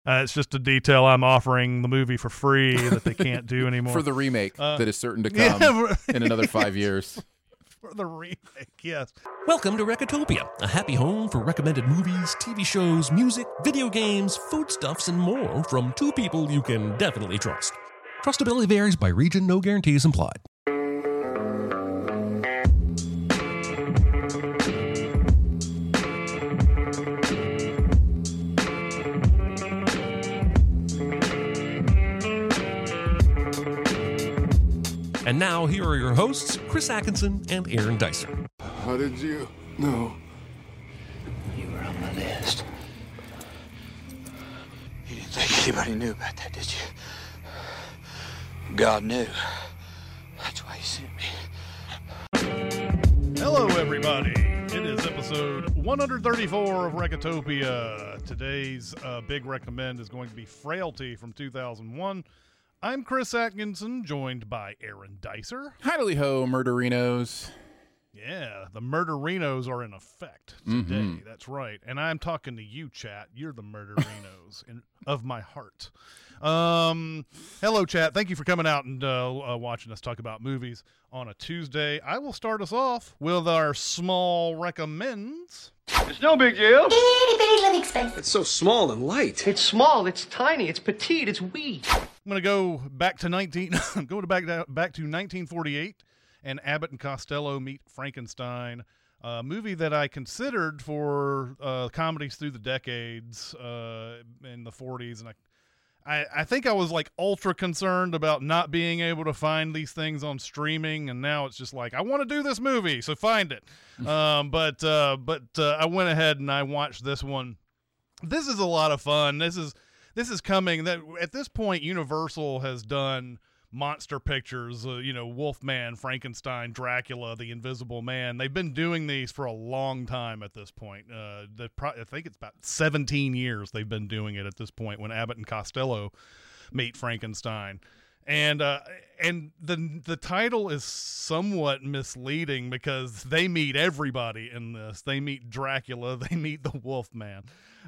It's just a detail I'm offering the movie for free that they can't do anymore. For the remake that is certain to come in another 5 years. For the remake, yes. Welcome to Recotopia, a happy home for recommended movies, TV shows, music, video games, foodstuffs, and more from two people you can definitely trust. Trustability varies by region, no guarantees implied. And now, here are your hosts, Chris Atkinson and Aaron Dicer. How did you know? You were on my list. You didn't think anybody knew about that, did you? God knew. That's why he sent me. Hello, everybody. It is episode 134 of Recotopia. Today's big recommend is going to be Frailty from 2001. I'm Chris Atkinson, joined by Aaron Dicer. Hidely-ho, murderinos. Yeah, the murderinos are in effect today. That's right. And I'm talking to you, chat. You're the murderinos of my heart. Hello, chat. Thank you for coming out and watching us talk about movies on a Tuesday. I will start us off with our small recommends. It's no big deal. Itty bitty living space. It's so small and light. It's small, it's tiny, it's petite, it's wee. I'm going to go back to 1948, and Abbott and Costello Meet Frankenstein, a movie that I considered for comedies through the decades in the 40s, and I think I was like ultra concerned about not being able to find these things on streaming, and now it's just like, I want to do this movie, so find it. But I went ahead and I watched this one. This is a lot of fun. This is coming. That at this point, Universal has done monster pictures, Wolfman, Frankenstein, Dracula, The Invisible Man. They've been doing these for a long time at this point. I think it's about 17 years they've been doing it at this point when Abbott and Costello Meet Frankenstein. And the title is somewhat misleading because they meet everybody in this. They meet Dracula. They meet the Wolfman.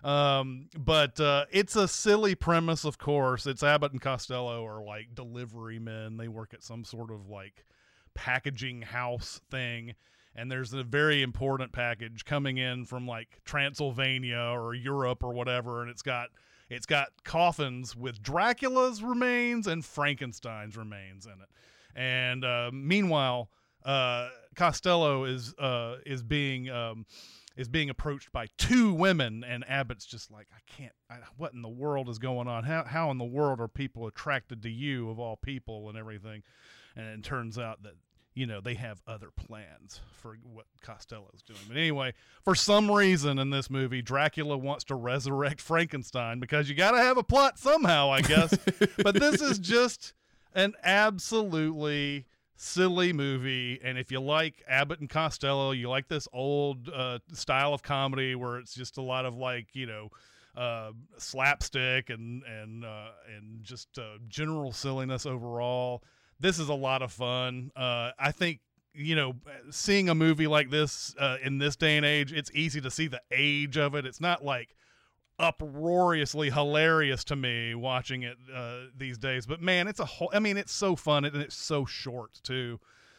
But it's a silly premise, of course. It's Abbott and Costello are like delivery men. They work at some sort of like packaging house thing. And there's a very important package coming in from like Transylvania or Europe or whatever. And it's got coffins with Dracula's remains and Frankenstein's remains in it. And meanwhile, Costello is being approached by two women, and Abbott's just like, what in the world is going on? How in the world are people attracted to you of all people and everything? And it turns out that, they have other plans for what Costello's doing. But anyway, for some reason in this movie, Dracula wants to resurrect Frankenstein because you got to have a plot somehow, I guess. But this is just an absolutely silly movie. And if you like Abbott and Costello, you like this old style of comedy where it's just a lot of like, slapstick and just general silliness overall. This is a lot of fun. I think, seeing a movie like this in this day and age, it's easy to see the age of it. It's not like uproariously hilarious to me watching it these days. But man, it's so fun and it's so short too.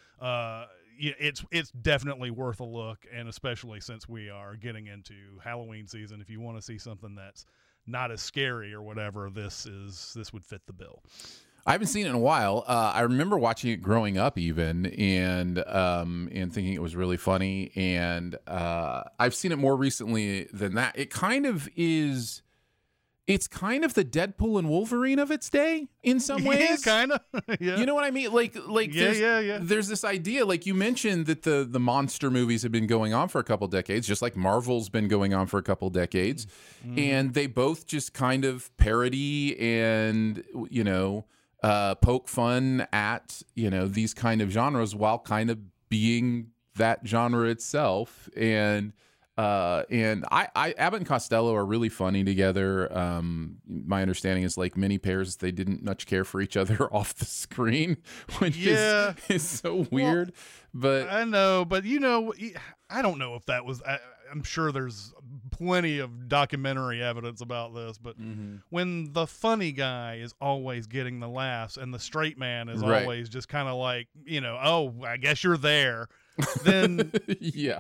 It's definitely worth a look, and especially since we are getting into Halloween season, if you want to see something that's not as scary or whatever, this would fit the bill. I haven't seen it in a while. I remember watching it growing up even and thinking it was really funny. And I've seen it more recently than that. It's kind of the Deadpool and Wolverine of its day in some ways. Yeah, kind of. Yeah. You know what I mean? There's this idea, like you mentioned, that the monster movies have been going on for a couple decades, just like Marvel's been going on for a couple decades. Mm-hmm. And they both just kind of parody and, poke fun at, these kind of genres while kind of being that genre itself. And Abbott and Costello are really funny together. My understanding is, like many pairs, they didn't much care for each other off the screen, which is so weird. But I know, but I don't know if that was. I'm sure there's plenty of documentary evidence about this, but when the funny guy is always getting the laughs and the straight man is always just kind of like, oh, I guess you're there, then yeah.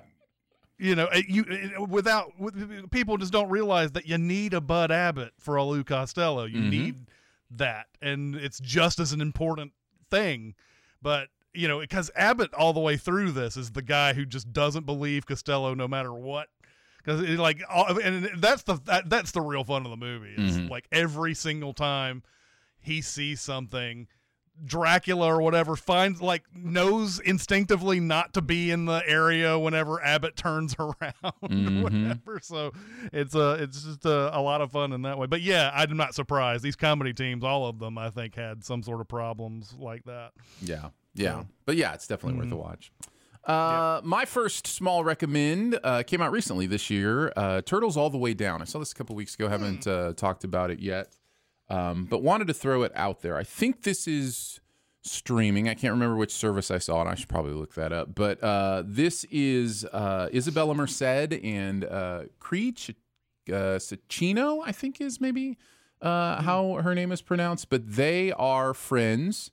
People just don't realize that you need a Bud Abbott for a Lou Costello. You need that, and it's just as an important thing. But because Abbott all the way through this is the guy who just doesn't believe Costello no matter what. Because that's the real fun of the movie. It's like every single time he sees something, Dracula or whatever knows instinctively not to be in the area whenever Abbott turns around or whatever. So it's just a lot of fun in that way. But yeah, I'm not surprised. These comedy teams, all of them, I think, had some sort of problems like that. Yeah. But yeah, it's definitely worth a watch. My first small recommend came out recently this year. Turtles All the Way Down. I saw this a couple weeks ago. Haven't talked about it yet. But wanted to throw it out there. I think this is streaming. I can't remember which service I saw it. I should probably look that up. But this is Isabella Merced and Creed Ciccino, I think is maybe how her name is pronounced. But they are friends.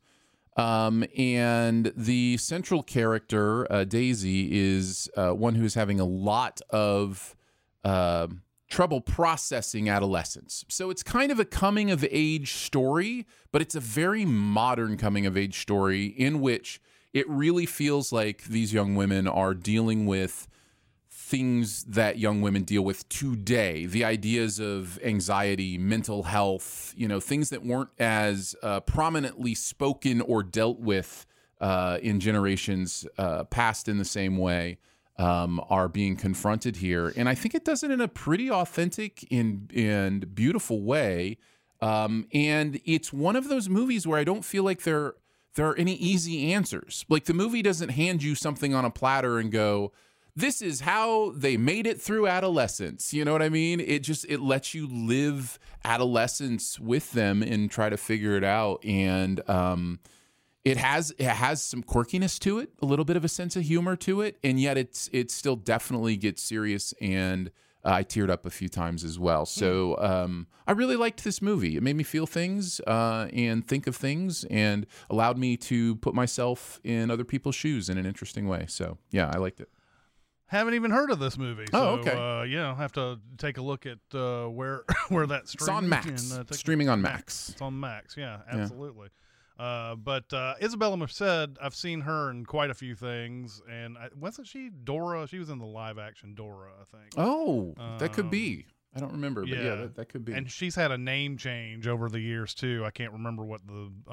And the central character, Daisy, is one who's having a lot of trouble processing adolescence. So it's kind of a coming-of-age story, but it's a very modern coming-of-age story in which it really feels like these young women are dealing with things that young women deal with today. The ideas of anxiety, mental health, things that weren't as prominently spoken or dealt with in generations past in the same way. Are being confronted here. And I think it does it in a pretty authentic and beautiful way. And it's one of those movies where I don't feel like there are any easy answers. Like the movie doesn't hand you something on a platter and go, this is how they made it through adolescence. You know what I mean? It lets you live adolescence with them and try to figure it out. And, It has some quirkiness to it, a little bit of a sense of humor to it, and yet it still definitely gets serious, and I teared up a few times as well. So I really liked this movie. It made me feel things and think of things and allowed me to put myself in other people's shoes in an interesting way. So, yeah, I liked it. Haven't even heard of this movie. Oh, so, okay. I'll have to take a look at where that's It's on Max. Streaming on Max. It's on Max, yeah, absolutely. But Isabella Merced, I've seen her in quite a few things, and wasn't she Dora? She was in the live-action Dora, I think. Oh, that could be. I don't remember, but yeah, that could be. And she's had a name change over the years too. I can't remember what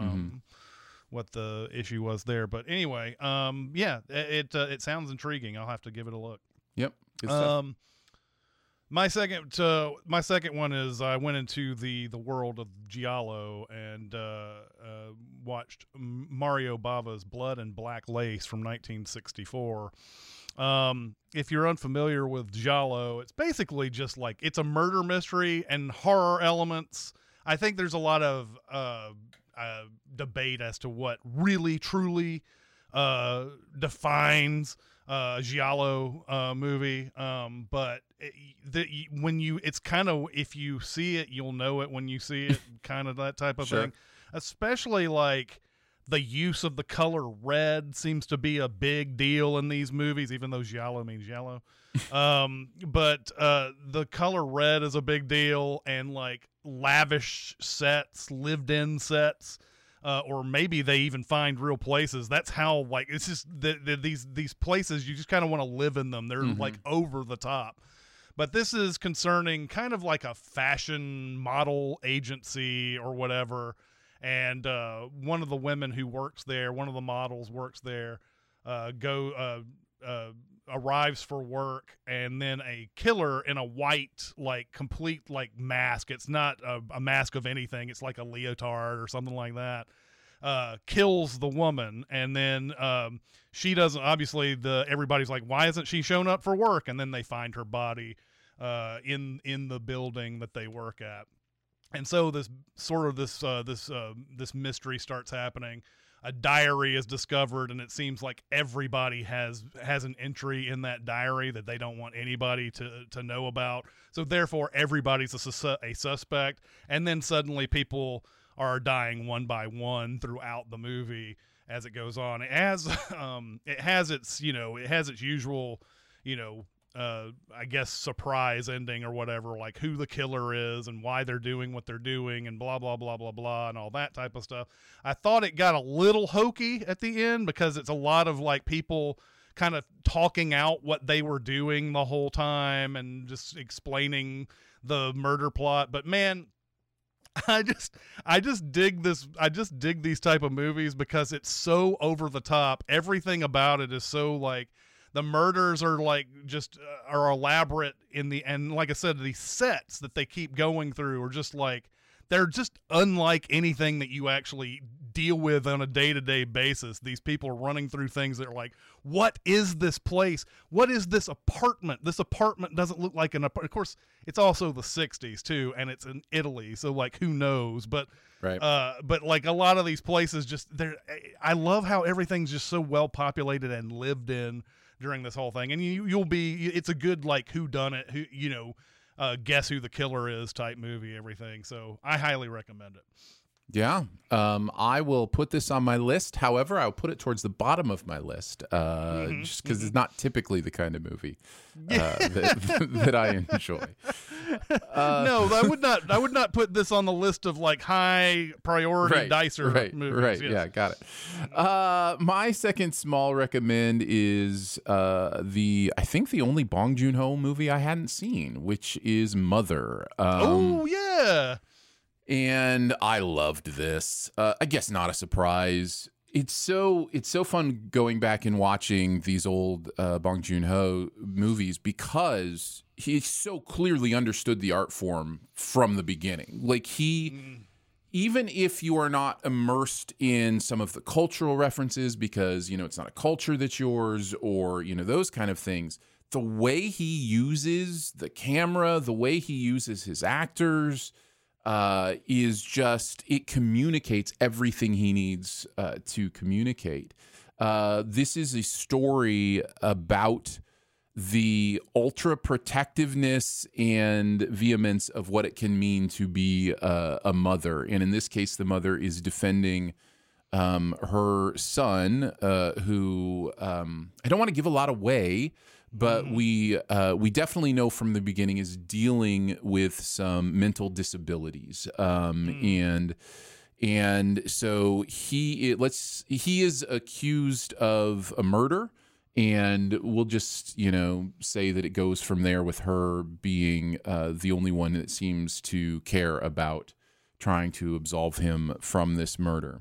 the issue was there, but anyway, it sounds intriguing. I'll have to give it a look. Yep. Good stuff. My second one is I went into the world of Giallo and watched Mario Bava's Blood and Black Lace from 1964. If you're unfamiliar with Giallo, it's basically just like it's a murder mystery and horror elements. I think there's a lot of debate as to what really truly defines Giallo movie, but it's kind of, if you see it, you'll know it when you see it, kind of that type of thing. Especially like the use of the color red seems to be a big deal in these movies, even though Giallo means yellow. But the color red is a big deal, and like lavish sets, lived-in sets. Or maybe they even find real places. That's how, like, it's just these places, you just kind of want to live in them. They're like over the top. But this is concerning kind of like a fashion model agency or whatever. And one of the women who works there, one of the models works there, arrives for work, and then a killer in a white, like, complete, like, mask. It's not a mask of anything. It's like a leotard or something like that. Kills the woman, and then she doesn't. Obviously, everybody's like, "Why isn't she shown up for work?" And then they find her body in the building that they work at, and so this mystery starts happening. a diary is discovered, and it seems like everybody has an entry in that diary that they don't want anybody to know about. So therefore, everybody's a suspect, and then suddenly people are dying one by one throughout the movie as it goes on. It has its usual, I guess, surprise ending or whatever, like who the killer is and why they're doing what they're doing and blah, blah, blah, blah, blah, and all that type of stuff. I thought it got a little hokey at the end because it's a lot of like people kind of talking out what they were doing the whole time and just explaining the murder plot. But man, I just dig this. I just dig these type of movies because it's so over the top. Everything about it is so like, the murders are like just are elaborate and like I said, these sets that they keep going through are just like, they're just unlike anything that you actually deal with on a day-to-day basis. These people are running through things that are like, what is this place? What is this apartment? This apartment doesn't look like an apartment. Of course, it's also the 60s too, and it's in Italy, so like who knows? But right. But like a lot of these places, just I love how everything's just so well populated and lived in during this whole thing, and it's a good like who done it, guess who the killer is type movie, everything. So I highly recommend it. Yeah. I will put this on my list. However, I'll put it towards the bottom of my list, just because it's not typically the kind of movie that I enjoy. No, I would not put this on the list of like high priority Dicer movies. Right. Yes. Yeah, got it. My second small recommend is I think the only Bong Joon-ho movie I hadn't seen, which is Mother. Oh yeah. And I loved this. I guess not a surprise. It's so fun going back and watching these old Bong Joon-ho movies because he so clearly understood the art form from the beginning. Like even if you are not immersed in some of the cultural references because, it's not a culture that's yours or, those kind of things, the way he uses the camera, the way he uses his actors, is just, it communicates everything he needs to communicate. This is a story about the ultra protectiveness and vehemence of what it can mean to be a mother. And in this case, the mother is defending her son, who I don't want to give a lot away, but we definitely know from the beginning is dealing with some mental disabilities, and so he is accused of a murder, and we'll just say that it goes from there with her being the only one that seems to care about trying to absolve him from this murder.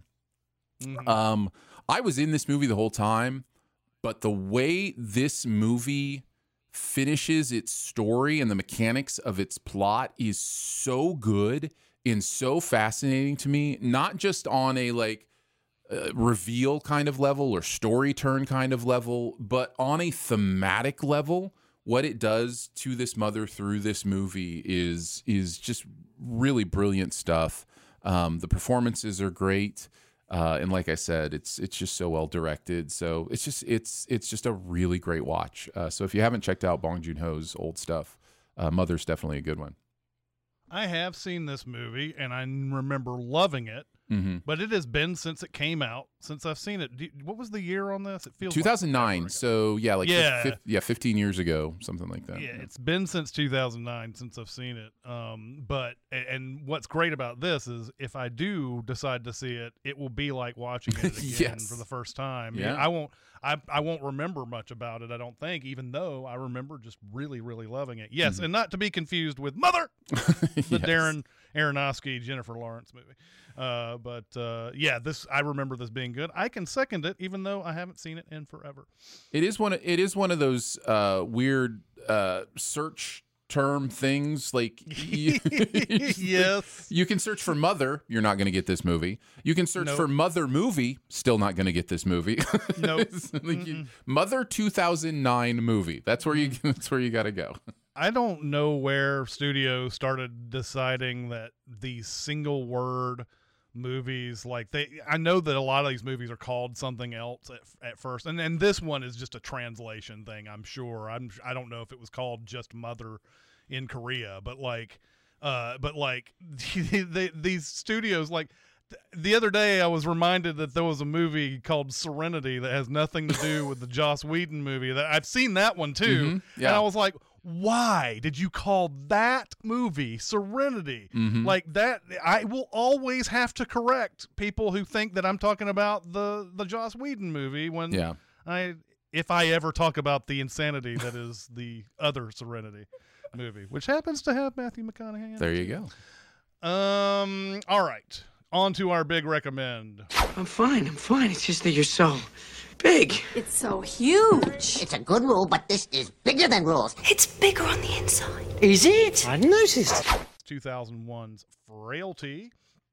I was in this movie the whole time. But the way this movie finishes its story and the mechanics of its plot is so good and so fascinating to me, not just on a reveal kind of level or story turn kind of level, but on a thematic level. What it does to this mother through this movie is just really brilliant stuff. The performances are great. And like I said, it's just so well directed. So it's just a really great watch. So if you haven't checked out Bong Joon-ho's old stuff, Mother's definitely a good one. I have seen this movie and I remember loving it, but it has been since it came out, since I've seen it. What was the year on this? It feels 2009. Like so 15 years ago, something like that. Yeah, it's been since 2009 since I've seen it. And what's great about this is if I do decide to see it, it will be like watching it again for the first time. Yeah. I won't remember much about it, I don't think, even though I remember just really, really loving it. Yes, and not to be confused with Mother, the Darren Aronofsky, Jennifer Lawrence movie. This I remember this being good. I can second it, even though I haven't seen it in forever. It is one of those weird search term things. Like yes, you can search for Mother, you're not going to get this movie. You can search for Mother movie, still not going to get this movie. Nope. Mother 2009 movie. That's where you got to go. I don't know where studios started deciding that the single word movies. Like I know that a lot of these movies are called something else at first, and this one is just a translation thing. I'm sure. I don't know if it was called just Mother in Korea, but these studios, like the other day I was reminded that there was a movie called Serenity that has nothing to do with the Joss Whedon movie. That I've seen that one too. Mm-hmm. Yeah. And I was like, why did you call that movie Serenity? Mm-hmm. Like that, I will always have to correct people who think that I'm talking about the Joss Whedon movie when if I ever talk about the insanity that is the other Serenity movie, which happens to have Matthew McConaughey in it. There you go. All right. On to our big recommend. I'm fine. It's just that you're so big. It's so huge. It's a good rule, but this is bigger than rules. It's bigger on the inside. Is it? I noticed. 2001's Frailty.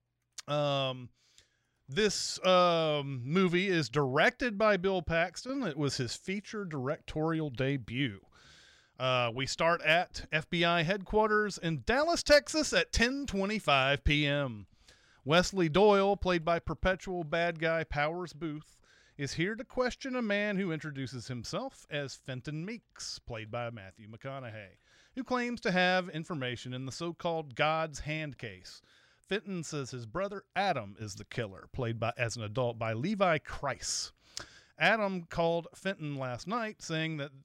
This movie is directed by Bill Paxton. It was his feature directorial debut. We start at FBI headquarters in Dallas, Texas at 10:25 p.m. Wesley Doyle, played by perpetual bad guy Powers Booth, is here to question a man who introduces himself as Fenton Meeks, played by Matthew McConaughey, who claims to have information in the so-called God's Hand case. Fenton says his brother Adam is the killer, played by as an adult by Levi Kreis. Adam called Fenton last night saying that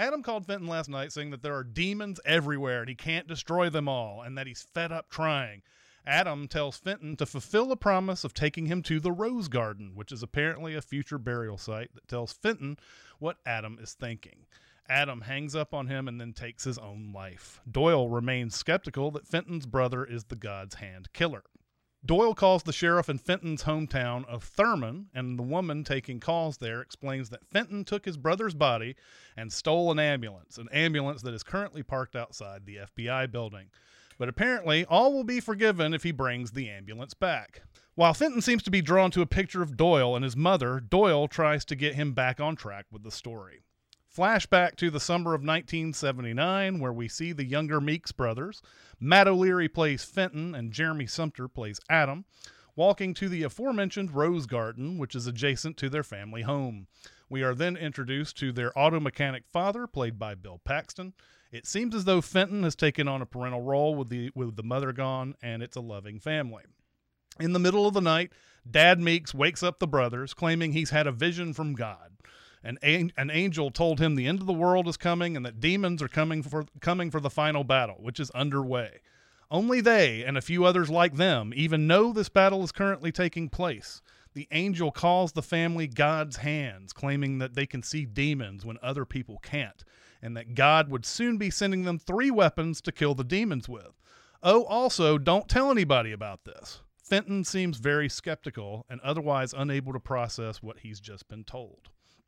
there are demons everywhere and he can't destroy them all, and that he's fed up trying. Adam tells Fenton to fulfill a promise of taking him to the Rose Garden, which is apparently a future burial site that tells Fenton what Adam is thinking. Adam hangs up on him and then takes his own life. Doyle remains skeptical that Fenton's brother is the God's Hand killer. Doyle calls the sheriff in Fenton's hometown of Thurman, and the woman taking calls there explains that Fenton took his brother's body and stole an ambulance that is currently parked outside the FBI building. But apparently, all will be forgiven if he brings the ambulance back. While Fenton seems to be drawn to a picture of Doyle and his mother, Doyle tries to get him back on track with the story. Flashback to the summer of 1979, where we see the younger Meeks brothers. Matt O'Leary plays Fenton, and Jeremy Sumpter plays Adam, walking to the aforementioned Rose Garden, which is adjacent to their family home. We are then introduced to their auto mechanic father, played by Bill Paxton. It seems as though Fenton has taken on a parental role with the mother gone, and it's a loving family. In the middle of the night, Dad Meeks wakes up the brothers, claiming he's had a vision from God. An angel told him the end of the world is coming and that demons are coming for the final battle, which is underway. Only they, and a few others like them, even know this battle is currently taking place. The angel calls the family God's hands, claiming that they can see demons when other people can't, and that God would soon be sending them 3 weapons to kill the demons with. Oh, also, don't tell anybody about this. Fenton seems very skeptical and otherwise unable to process what he's just been told.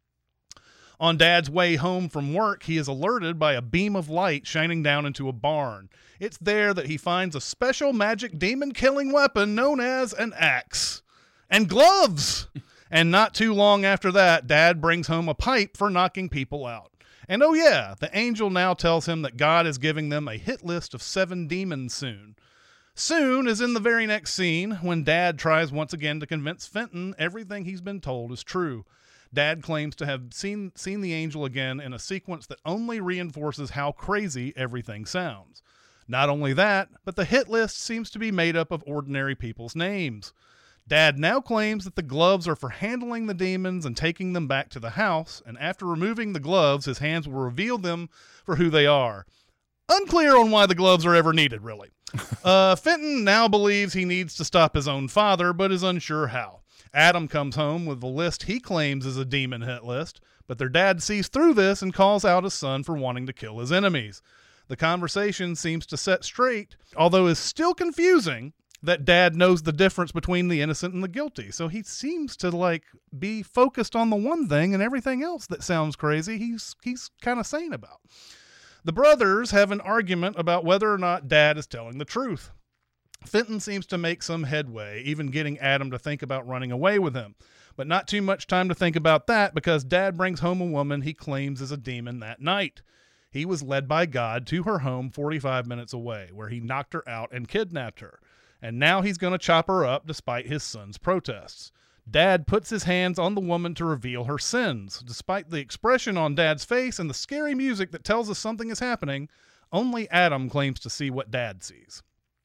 On Dad's way home from work, he is alerted by a beam of light shining down into a barn. It's there that he finds a special magic demon-killing weapon known as an axe. And gloves! And not too long after that, Dad brings home a pipe for knocking people out. And oh yeah, the angel now tells him that God is giving them a hit list of 7 demons soon. Soon is in the very next scene, when Dad tries once again to convince Fenton everything he's been told is true. Dad claims to have seen the angel again in a sequence that only reinforces how crazy everything sounds. Not only that, but the hit list seems to be made up of ordinary people's names. Dad now claims that the gloves are for handling the demons and taking them back to the house, and after removing the gloves, his hands will reveal them for who they are. Unclear on why the gloves are ever needed, really. Fenton now believes he needs to stop his own father, but is unsure how. Adam comes home with the list he claims is a demon hit list, but their dad sees through this and calls out his son for wanting to kill his enemies. The conversation seems to set straight, although is still confusing, that Dad knows the difference between the innocent and the guilty. So he seems to be focused on the one thing, and everything else that sounds crazy he's kind of sane about. The brothers have an argument about whether or not Dad is telling the truth. Fenton seems to make some headway, even getting Adam to think about running away with him. But not too much time to think about that, because Dad brings home a woman he claims is a demon that night. He was led by God to her home 45 minutes away, where he knocked her out and kidnapped her. and now he's going to chop her up despite his son's protests. Dad puts his hands on the woman to reveal her sins. Despite the expression on Dad's face and the scary music that tells us something is happening, only Adam claims to see what Dad sees.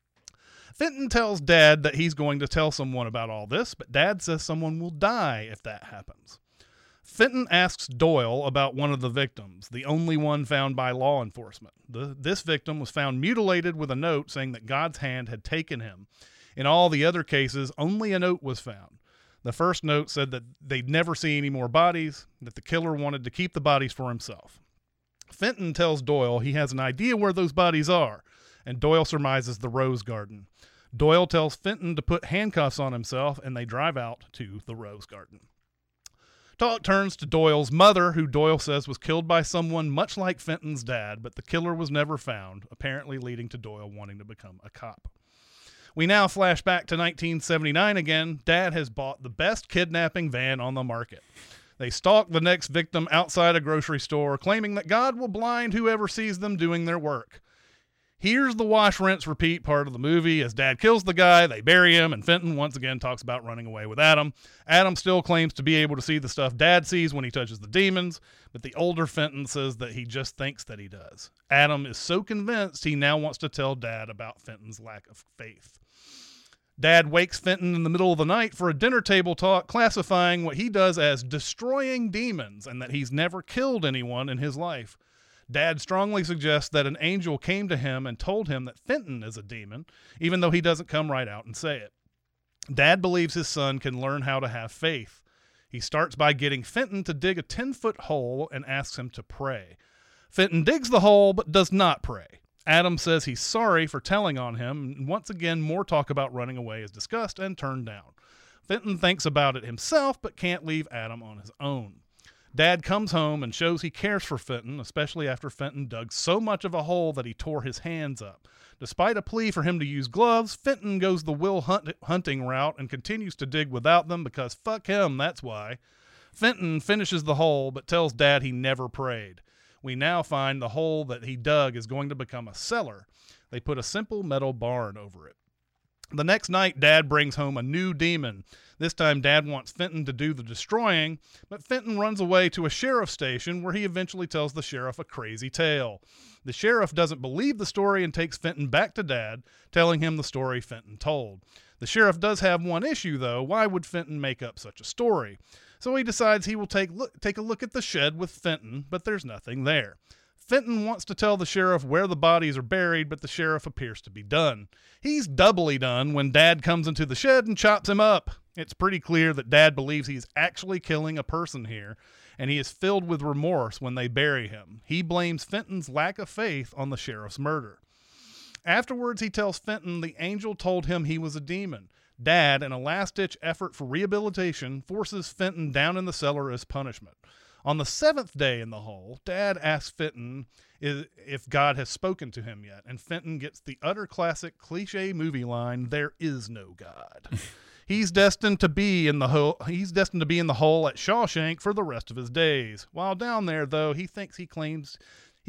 Fenton tells Dad that he's going to tell someone about all this, but Dad says someone will die if that happens. Fenton asks Doyle about one of the victims, the only one found by law enforcement. This victim was found mutilated with a note saying that God's hand had taken him. In all the other cases, only a note was found. The first note said that they'd never see any more bodies, that the killer wanted to keep the bodies for himself. Fenton tells Doyle he has an idea where those bodies are, and Doyle surmises the Rose Garden. Doyle tells Fenton to put handcuffs on himself, and they drive out to the Rose Garden. Talk turns to Doyle's mother, who Doyle says was killed by someone much like Fenton's dad, but the killer was never found, apparently leading to Doyle wanting to become a cop. We now flash back to 1979 again. Dad has bought the best kidnapping van on the market. They stalk the next victim outside a grocery store, claiming that God will blind whoever sees them doing their work. Here's the wash, rinse, repeat part of the movie. As Dad kills the guy, they bury him, and Fenton once again talks about running away with Adam. Adam still claims to be able to see the stuff Dad sees when he touches the demons, but the older Fenton says that he just thinks that he does. Adam is so convinced he now wants to tell Dad about Fenton's lack of faith. Dad wakes Fenton in the middle of the night for a dinner table talk, classifying what he does as destroying demons and that he's never killed anyone in his life. Dad strongly suggests that an angel came to him and told him that Fenton is a demon, even though he doesn't come right out and say it. Dad believes his son can learn how to have faith. He starts by getting Fenton to dig a 10-foot hole and asks him to pray. Fenton digs the hole but does not pray. Adam says he's sorry for telling on him, and once again more talk about running away is discussed and turned down. Fenton thinks about it himself but can't leave Adam on his own. Dad comes home and shows he cares for Fenton, especially after Fenton dug so much of a hole that he tore his hands up. Despite a plea for him to use gloves, Fenton goes the Will Hunting route and continues to dig without them because fuck him, that's why. Fenton finishes the hole but tells Dad he never prayed. We now find the hole that he dug is going to become a cellar. They put a simple metal barn over it. The next night, Dad brings home a new demon. This time, Dad wants Fenton to do the destroying, but Fenton runs away to a sheriff's station where he eventually tells the sheriff a crazy tale. The sheriff doesn't believe the story and takes Fenton back to Dad, telling him the story Fenton told. The sheriff does have one issue, though. Why would Fenton make up such a story? So he decides he will take a look at the shed with Fenton, but there's nothing there. Fenton wants to tell the sheriff where the bodies are buried, but the sheriff appears to be done. He's doubly done when Dad comes into the shed and chops him up. It's pretty clear that Dad believes he's actually killing a person here, and he is filled with remorse when they bury him. He blames Fenton's lack of faith on the sheriff's murder. Afterwards, he tells Fenton the angel told him he was a demon. Dad, in a last-ditch effort for rehabilitation, forces Fenton down in the cellar as punishment. On the 7th day in the hole, Dad asks Fenton if God has spoken to him yet, and Fenton gets the utter classic cliche movie line, "There is no God." He's destined to be in the hole. He's destined to be in the hole at Shawshank for the rest of his days. While down there, though, he claims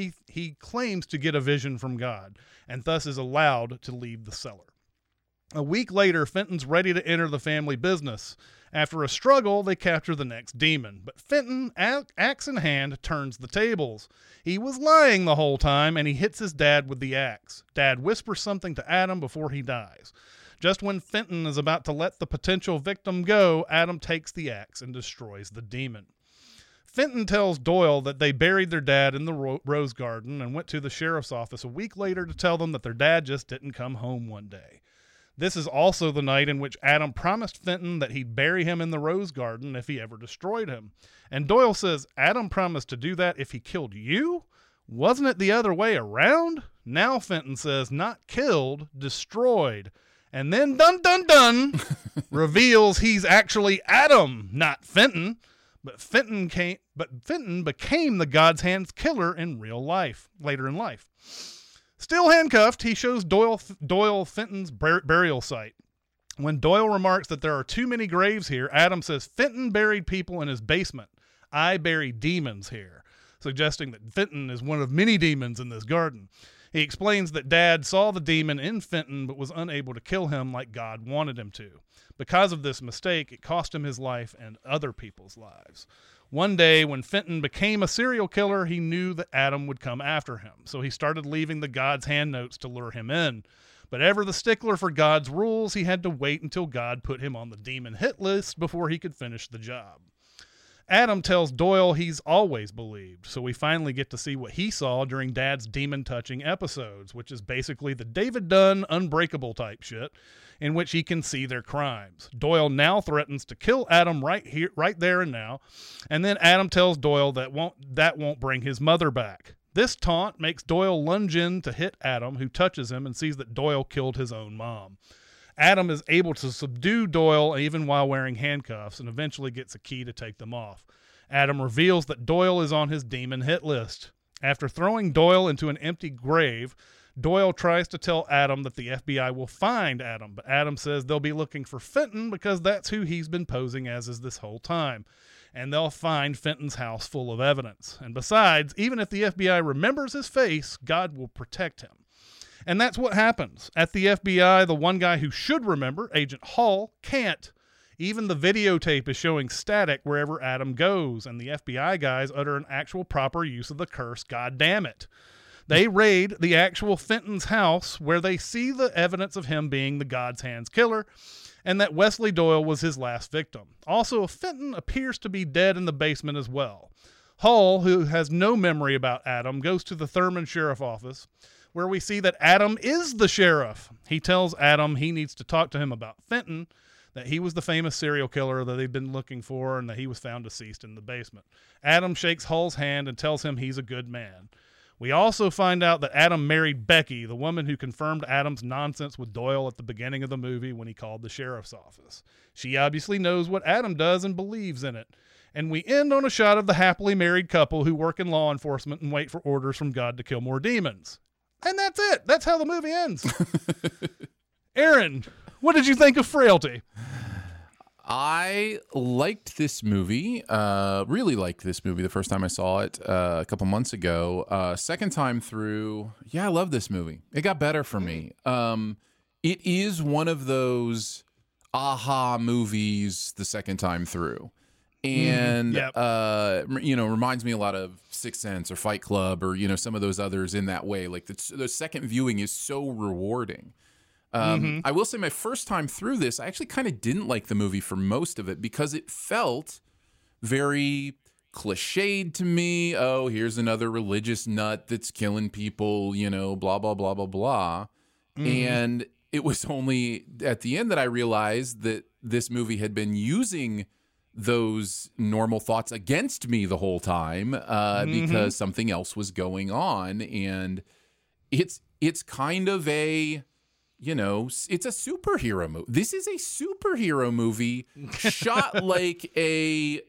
to get a vision from God, and thus is allowed to leave the cellar. A week later, Fenton's ready to enter the family business. After a struggle, they capture the next demon, but Fenton, axe in hand, turns the tables. He was lying the whole time, and he hits his dad with the axe. Dad whispers something to Adam before he dies. Just when Fenton is about to let the potential victim go, Adam takes the axe and destroys the demon. Fenton tells Doyle that they buried their dad in the Rose Garden and went to the sheriff's office a week later to tell them that their dad just didn't come home one day. This is also the night in which Adam promised Fenton that he'd bury him in the Rose Garden if he ever destroyed him. And Doyle says, Adam promised to do that if he killed you? Wasn't it the other way around? Now Fenton says, not killed, destroyed. And then, dun dun dun, reveals he's actually Adam, not Fenton. But Fenton became the God's Hand's killer in real life, later in life. Still handcuffed, he shows Doyle Fenton's burial site. When Doyle remarks that there are too many graves here, Adam says Fenton buried people in his basement. I bury demons here, suggesting that Fenton is one of many demons in this garden. He explains that Dad saw the demon in Fenton but was unable to kill him like God wanted him to. Because of this mistake, it cost him his life and other people's lives. One day, when Fenton became a serial killer, he knew that Adam would come after him, so he started leaving the God's hand notes to lure him in. But ever the stickler for God's rules, he had to wait until God put him on the demon hit list before he could finish the job. Adam tells Doyle he's always believed, so we finally get to see what he saw during Dad's demon-touching episodes, which is basically the David Dunn Unbreakable type shit, in which he can see their crimes. Doyle now threatens to kill Adam right there and now, and then Adam tells Doyle that won't bring his mother back. This taunt makes Doyle lunge in to hit Adam, who touches him and sees that Doyle killed his own mom. Adam is able to subdue Doyle even while wearing handcuffs and eventually gets a key to take them off. Adam reveals that Doyle is on his demon hit list. After throwing Doyle into an empty grave, Doyle tries to tell Adam that the FBI will find Adam, but Adam says they'll be looking for Fenton because that's who he's been posing as this whole time. And they'll find Fenton's house full of evidence. And besides, even if the FBI remembers his face, God will protect him. And that's what happens. At the FBI, the one guy who should remember, Agent Hall, can't. Even the videotape is showing static wherever Adam goes, and the FBI guys utter an actual proper use of the curse, God damn it. They raid the actual Fenton's house where they see the evidence of him being the God's Hands killer, and that Wesley Doyle was his last victim. Also, Fenton appears to be dead in the basement as well. Hall, who has no memory about Adam, goes to the Thurman Sheriff office, where we see that Adam is the sheriff. He tells Adam he needs to talk to him about Fenton, that he was the famous serial killer that they've been looking for, and that he was found deceased in the basement. Adam shakes Hall's hand and tells him he's a good man. We also find out that Adam married Becky, the woman who confirmed Adam's nonsense with Doyle at the beginning of the movie when he called the sheriff's office. She obviously knows what Adam does and believes in it. And we end on a shot of the happily married couple who work in law enforcement and wait for orders from God to kill more demons. And that's it. That's how the movie ends. Aaron, what did you think of Frailty? I liked this movie, really liked this movie the first time I saw it a couple months ago. Second time through, yeah, I love this movie. It got better for me. It is one of those aha movies the second time through. And, reminds me a lot of Sixth Sense or Fight Club or, some of those others in that way. Like the second viewing is so rewarding. I will say my first time through this, I actually kind of didn't like the movie for most of it because it felt very cliched to me. Oh, here's another religious nut that's killing people, blah, blah, blah, blah, blah. And it was only at the end that I realized that this movie had been using those normal thoughts against me the whole time because something else was going on. And it's kind of a... it's a superhero movie. This is a superhero movie shot like a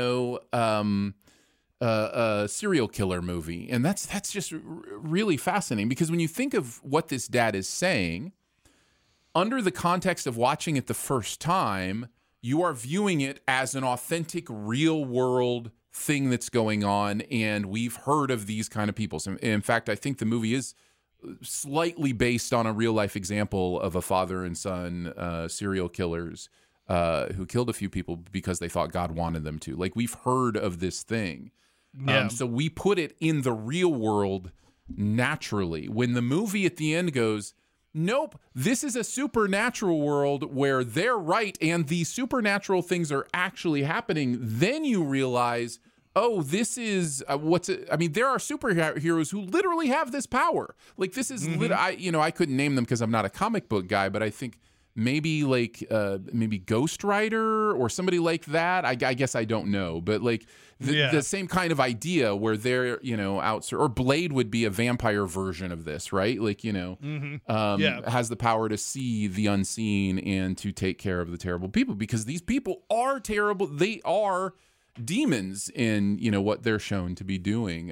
serial killer movie. And that's just really fascinating because when you think of what this dad is saying, under the context of watching it the first time, you are viewing it as an authentic, real-world thing that's going on, and we've heard of these kind of people. So, in fact, I think the movie is slightly based on a real-life example of a father and son serial killers who killed a few people because they thought God wanted them to. Like, we've heard of this thing. Yeah. So we put it in the real world naturally. When the movie at the end goes... Nope, this is a supernatural world where they're right and these supernatural things are actually happening. Then you realize, oh, this is there are superheroes who literally have this power. Like this is, I couldn't name them because I'm not a comic book guy, but I think maybe maybe Ghost Rider or somebody like that. I guess I don't know, but like the same kind of idea where they're, or Blade would be a vampire version of this, right? Like, has the power to see the unseen and to take care of the terrible people because these people are terrible. They are demons in, what they're shown to be doing.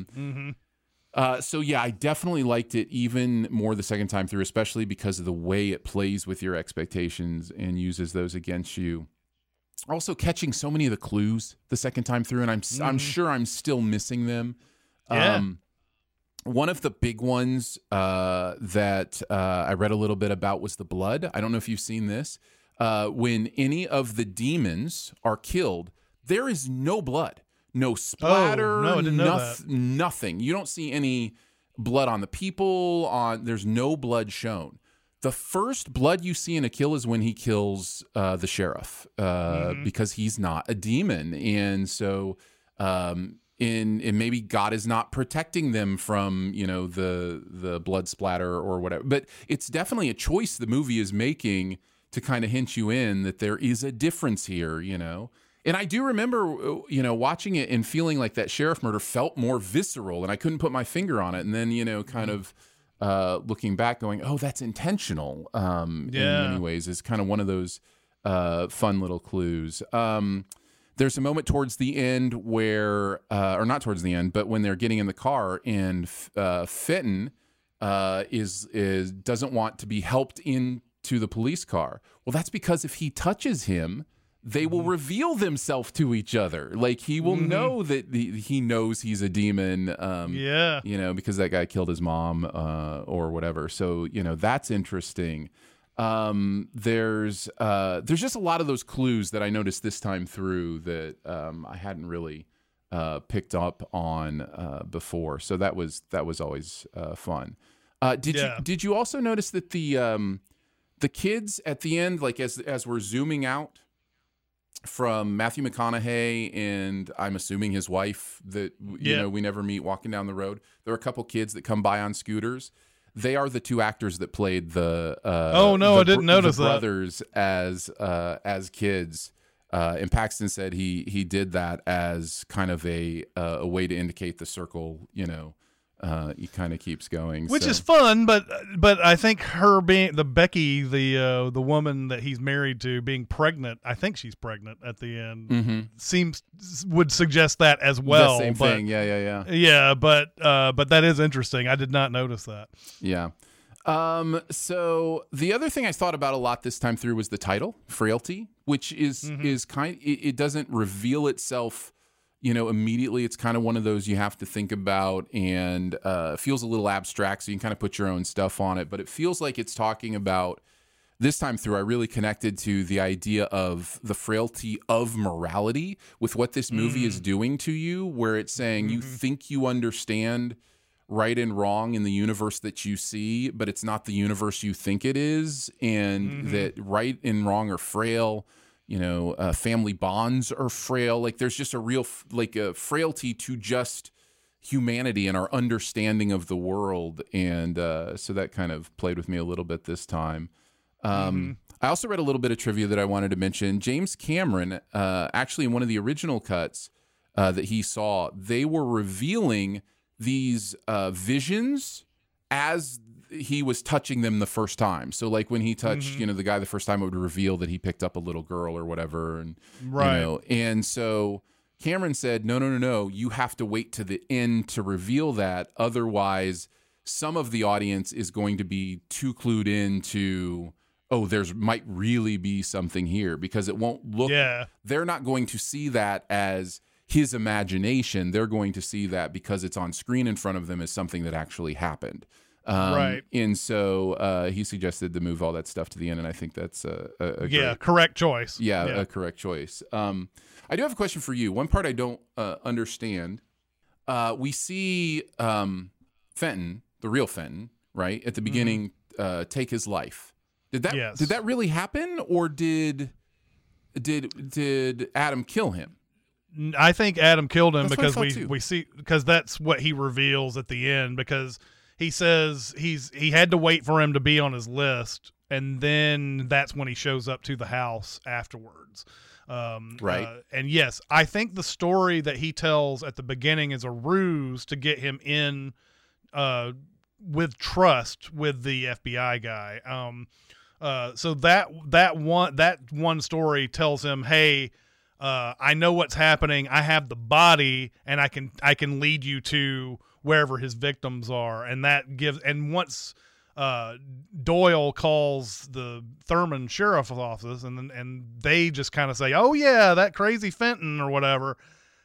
So yeah, I definitely liked it even more the second time through, especially because of the way it plays with your expectations and uses those against you. Also catching so many of the clues the second time through, and I'm sure I'm still missing them. Yeah. One of the big ones that I read a little bit about was the blood. I don't know if you've seen this. When any of the demons are killed, there is no blood, no splatter, Oh, no, I didn't know that. nothing. You don't see any blood on the people. There's no blood shown. The first blood you see in a kill is when he kills the sheriff because he's not a demon, and so. And maybe God is not protecting them from, the blood splatter or whatever. But it's definitely a choice the movie is making to kind of hint you in that there is a difference here, And I do remember, watching it and feeling like that sheriff murder felt more visceral, and I couldn't put my finger on it. And then, kind of looking back going, oh, that's intentional in many ways is kind of one of those fun little clues. There's a moment towards the end where, or not towards the end, but when they're getting in the car and Fenton doesn't want to be helped into the police car. Well, that's because if he touches him, they will reveal themselves to each other. Like he will know that he knows he's a demon. Because that guy killed his mom or whatever. So that's interesting. There's just a lot of those clues that I noticed this time through that I hadn't really picked up on before. So that was always fun. Did you also notice that the kids at the end, like as we're zooming out from Matthew McConaughey and I'm assuming his wife that we never meet walking down the road, there are a couple kids that come by on scooters. They are the two actors that played the I didn't notice the brothers as kids. And Paxton said he did that as kind of a way to indicate the circle. He kind of keeps going, which is fun. But I think her being Becky, the woman that he's married to, being pregnant. I think she's pregnant at the end. Would suggest that as well. The same thing. Yeah. Yeah, but that is interesting. I did not notice that. Yeah. So the other thing I thought about a lot this time through was the title, Frailty, which is it doesn't reveal itself, immediately. It's kind of one of those you have to think about, and feels a little abstract, so you can kind of put your own stuff on it. But it feels like it's talking about, this time through, I really connected to the idea of the frailty of morality with what this movie is doing to you, where it's saying you think you understand right and wrong in the universe that you see, but it's not the universe you think it is, and that right and wrong are frail. Family bonds are frail. Like there's just a real a frailty to just humanity and our understanding of the world, and so that kind of played with me a little bit this time. I also read a little bit of trivia that I wanted to mention. James Cameron, actually in one of the original cuts that he saw, they were revealing these visions as he was touching them the first time. So like when he touched, the guy the first time, it would reveal that he picked up a little girl or whatever. And, and so Cameron said, no, you have to wait to the end to reveal that. Otherwise, some of the audience is going to be too clued into, there's might really be something here, because it won't look, they're not going to see that as his imagination. They're going to see that because it's on screen in front of them as something that actually happened. And so he suggested to move all that stuff to the end, and I think that's a great, correct choice. A correct choice. I do have a question for you. One part I don't understand. We see Fenton, the real Fenton, right at the beginning, take his life. Did that really happen, or did Adam kill him? I think Adam killed him, That's because we see, because that's what he reveals at the end, because he says he had to wait for him to be on his list, and then that's when he shows up to the house afterwards. Right. And yes, I think the story that he tells at the beginning is a ruse to get him in with trust with the FBI guy. So that one story tells him, hey, I know what's happening. I have the body, and I can lead you to wherever his victims are. And that gives, and once Doyle calls the Thurman Sheriff's Office, and they just kind of say, oh yeah, that crazy Fenton or whatever,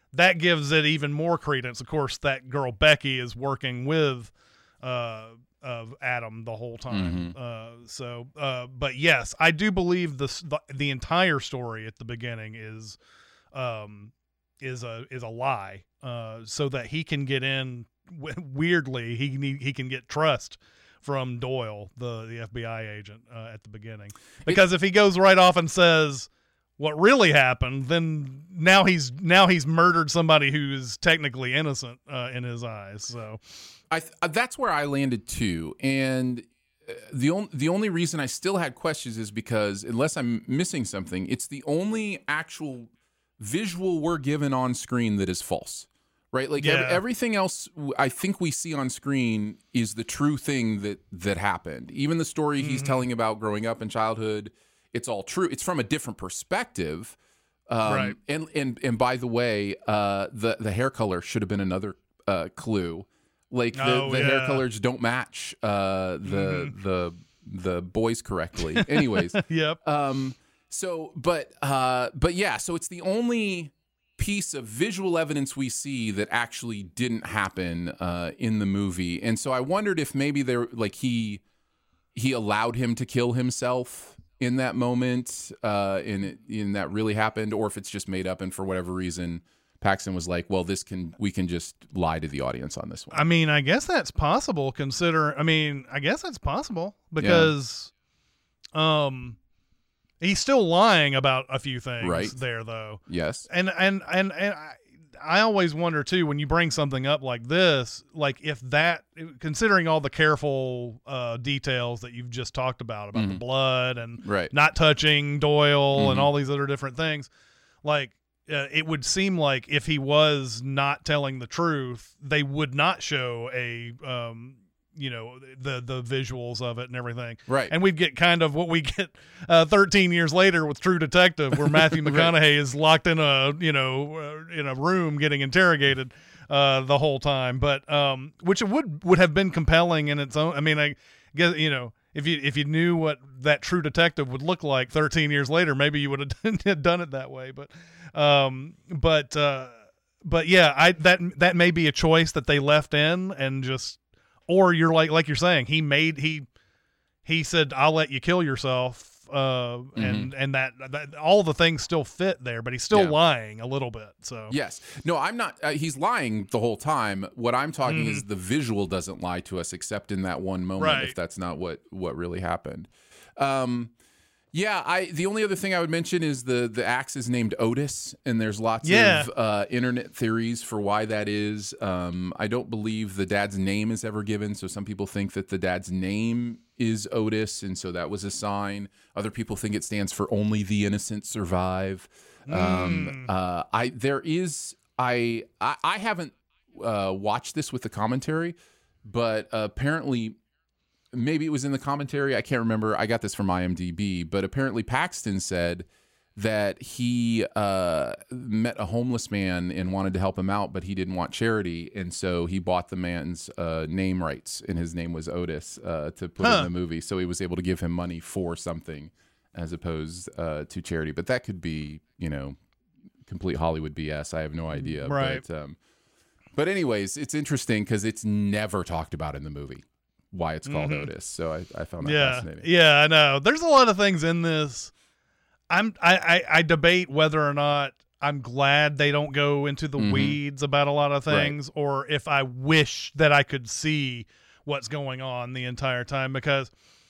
that gives it even more credence. Of course, that girl Becky is working with of Adam the whole time. But yes, I do believe the entire story at the beginning is a lie, so that he can get in. Weirdly, he can get trust from Doyle, the FBI agent, at the beginning, because if he goes right off and says what really happened, then now he's murdered somebody who is technically innocent in his eyes. So that's where I landed too. And the only reason I still had questions is because, unless I'm missing something, it's the only actual visual we're given on screen that is false, right? Like everything else I think we see on screen is the true thing that happened. Even the story he's telling about growing up in childhood, it's all true. It's from a different perspective. Right. And by the way, the hair color should have been another clue. Like the hair colors don't match the boys correctly. Anyways. Yep. So it's the only piece of visual evidence we see that actually didn't happen in the movie. And so I wondered if maybe he allowed him to kill himself in that moment, in that really happened, or if it's just made up, and for whatever reason Paxton was like, well, we can just lie to the audience on this one. I mean, I guess that's possible. Because he's still lying about a few things there, though. Yes. And I always wonder too, when you bring something up like this, like if that, considering all the careful details that you've just talked about the blood and not touching Doyle and all these other different things, like it would seem like if he was not telling the truth, they would not show a the visuals of it and everything, right? And we'd get kind of what we get 13 years later with True Detective, where Matthew McConaughey is locked in a room getting interrogated the whole time, but which would have been compelling in its own. I mean, I guess if you knew what that True Detective would look like 13 years later, maybe you would have done it that way. But yeah, that may be a choice that they left in, and just. Or you're like you're saying, he said, I'll let you kill yourself, and that all the things still fit there, but he's still lying a little bit. So yes, no, I'm not. He's lying the whole time. What I'm talking is the visual doesn't lie to us, except in that one moment, if that's not what really happened. The only other thing I would mention is the axe is named Otis, and there's lots of internet theories for why that is. I don't believe the dad's name is ever given, so some people think that the dad's name is Otis, and so that was a sign. Other people think it stands for Only the Innocent Survive. I haven't watched this with the commentary, but apparently. Maybe it was in the commentary. I can't remember. I got this from IMDb, but apparently Paxton said that he met a homeless man and wanted to help him out, but he didn't want charity, and so he bought the man's name rights, and his name was Otis, to put in the movie. So he was able to give him money for something as opposed to charity. But that could be, complete Hollywood BS. I have no idea. Right. But anyways, it's interesting because it's never talked about in the movie. Why it's called Otis. So I found that fascinating. Yeah, I know. There's a lot of things in this. I debate whether or not I'm glad they don't go into the weeds about a lot of things, or if I wish that I could see what's going on the entire time, because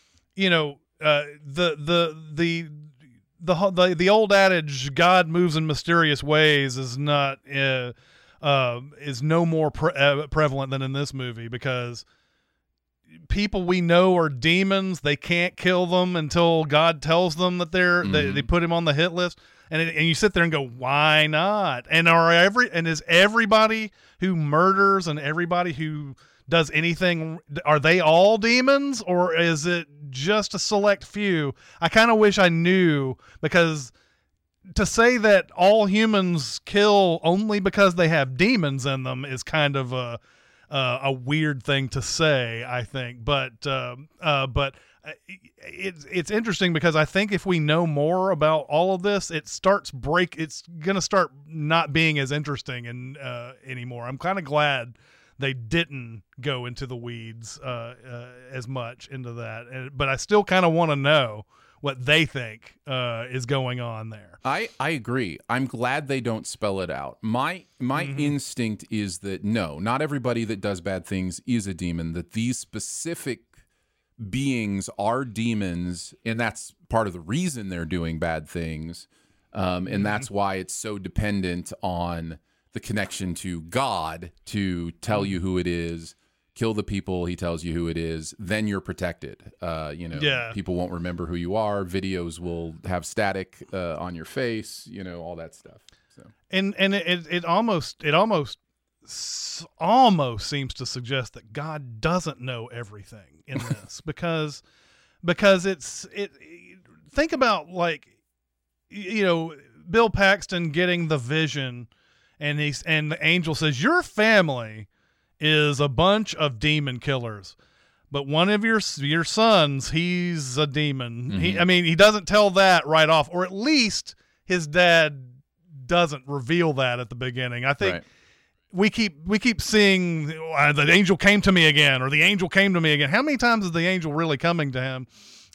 the old adage, God moves in mysterious ways, is not is no more prevalent than in this movie, because people we know are demons. They can't kill them until God tells them that they put him on the hit list, and you sit there and go, why not? And is everybody who murders and everybody who does anything, are they all demons, or is it just a select few? I kind of wish I knew, because to say that all humans kill only because they have demons in them is kind of a weird thing to say, I think, but it's interesting because I think if we know more about all of this, it's gonna start not being as interesting and anymore. I'm kind of glad they didn't go into the weeds as much into that, but I still kind of want to know what they think is going on there. I agree. I'm glad they don't spell it out. My instinct is that no, not everybody that does bad things is a demon, that these specific beings are demons, and that's part of the reason they're doing bad things. And that's why it's so dependent on the connection to God to tell you who it is. Kill the people he tells you who it is, then you're protected. People won't remember who you are. Videos will have static on your face, all that stuff. So and it almost seems to suggest that God doesn't know everything in this because think about Bill Paxton getting the vision, and the angel says your family is a bunch of demon killers, but one of your sons, he's a demon. He doesn't tell that right off, or at least his dad doesn't reveal that at the beginning. I think we keep seeing the angel came to me again, or the angel came to me again. How many times is the angel really coming to him?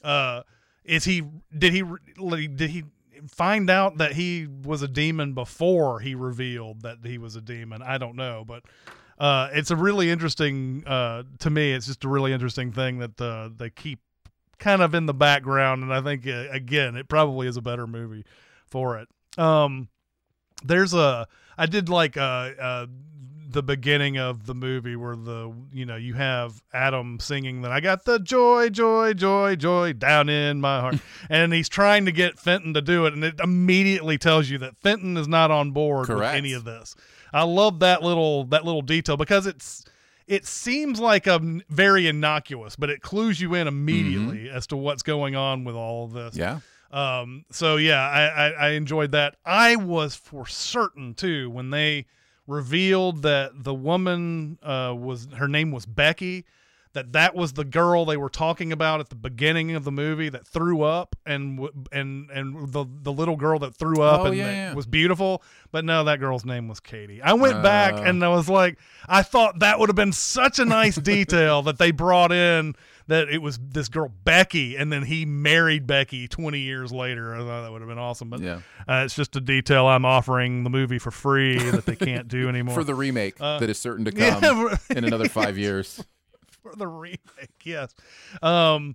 Did he find out that he was a demon before he revealed that he was a demon? I don't know, but it's a really interesting, to me, it's just a really interesting thing that they keep kind of in the background. And I think, again, it probably is a better movie for it. I did like the beginning of the movie where you have Adam singing that I got the joy, joy, joy, joy down in my heart. And he's trying to get Fenton to do it. And it immediately tells you that Fenton is not on board with any of this. I love that little detail because it seems like a very innocuous, but it clues you in immediately as to what's going on with all of this. Yeah. So yeah, I enjoyed that. I was for certain too when they revealed that the woman her name was Becky, that was the girl they were talking about at the beginning of the movie that threw up, and the little girl that threw up was beautiful. But no, that girl's name was Katie. I went back and I was like, I thought that would have been such a nice detail that they brought in, that it was this girl Becky, and then he married Becky 20 years later. I thought that would have been awesome. But it's just a detail I'm offering the movie for free that they can't do anymore. For the remake that is certain to come in another 5 years. For the remake, yes. What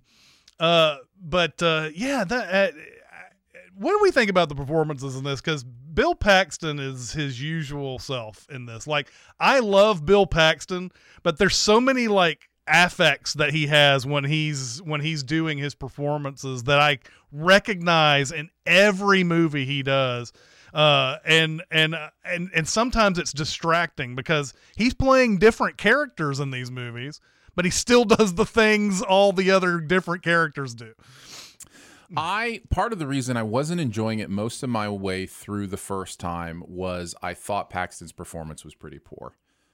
do we think about the performances in this? Because Bill Paxton is his usual self in this. Like, I love Bill Paxton, but there's so many affects that he has when he's doing his performances that I recognize in every movie he does. And sometimes it's distracting because he's playing different characters in these movies, but he still does the things all the other different characters do. Part of the reason I wasn't enjoying it most of my way through the first time was I thought Paxton's performance was pretty poor.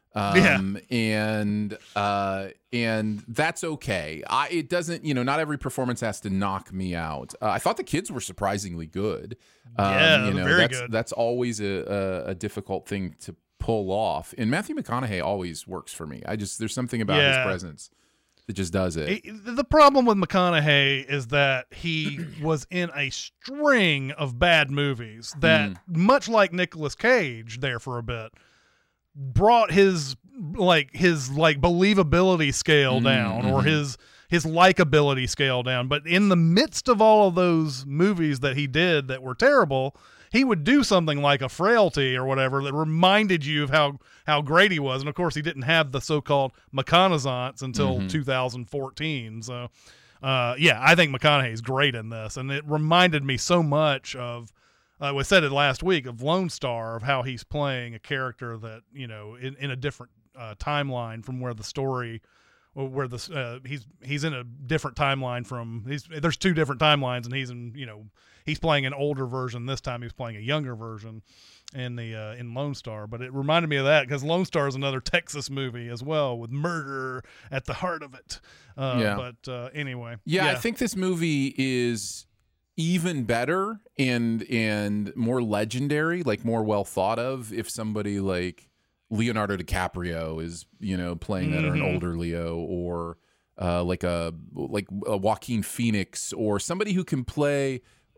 And that's okay. It doesn't, not every performance has to knock me out. I thought the kids were surprisingly good. Very good. That's always a difficult thing to pull off. And Matthew McConaughey always works for me. There's something about his presence that just does it. The problem with McConaughey is that he was in a string of bad movies that, much like Nicolas Cage there for a bit, brought his believability scale down, or his likability scale down. But in the midst of all of those movies that he did that were terrible, he would do something like A Frailty or whatever that reminded you of how great he was. And of course, he didn't have the so-called McConaissance until 2014. So I think McConaughey's great in this, and it reminded me so much of, we said it last week, of Lone Star, of how he's playing a character that, in a different timeline from where the story where he's in a different timeline from there's 2 different timelines, and he's playing an older version this time. He's playing a younger version in Lone Star. But it reminded me of that because Lone Star is another Texas movie as well with murder at the heart of it. But anyway, I think this movie is even better and more legendary, like more well thought of, if somebody like Leonardo DiCaprio is, playing that, or an older Leo, or like a Joaquin Phoenix, or somebody who can play,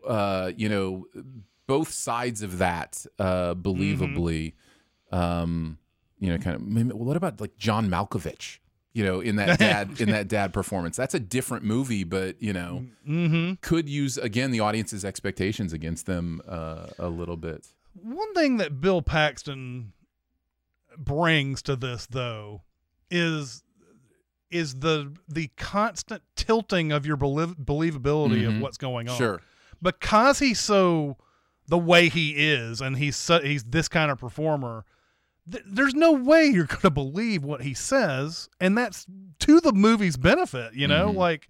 both sides of that believably. Kind of. What about like John Malkovich? In that dad performance. That's a different movie, but could use again the audience's expectations against them a little bit. One thing that Bill Paxton brings to this, though, is the constant tilting of your believability of what's going on. Sure, because he's so the way he is, and he's this kind of performer. There's no way you're going to believe what he says, and that's to the movie's benefit. Like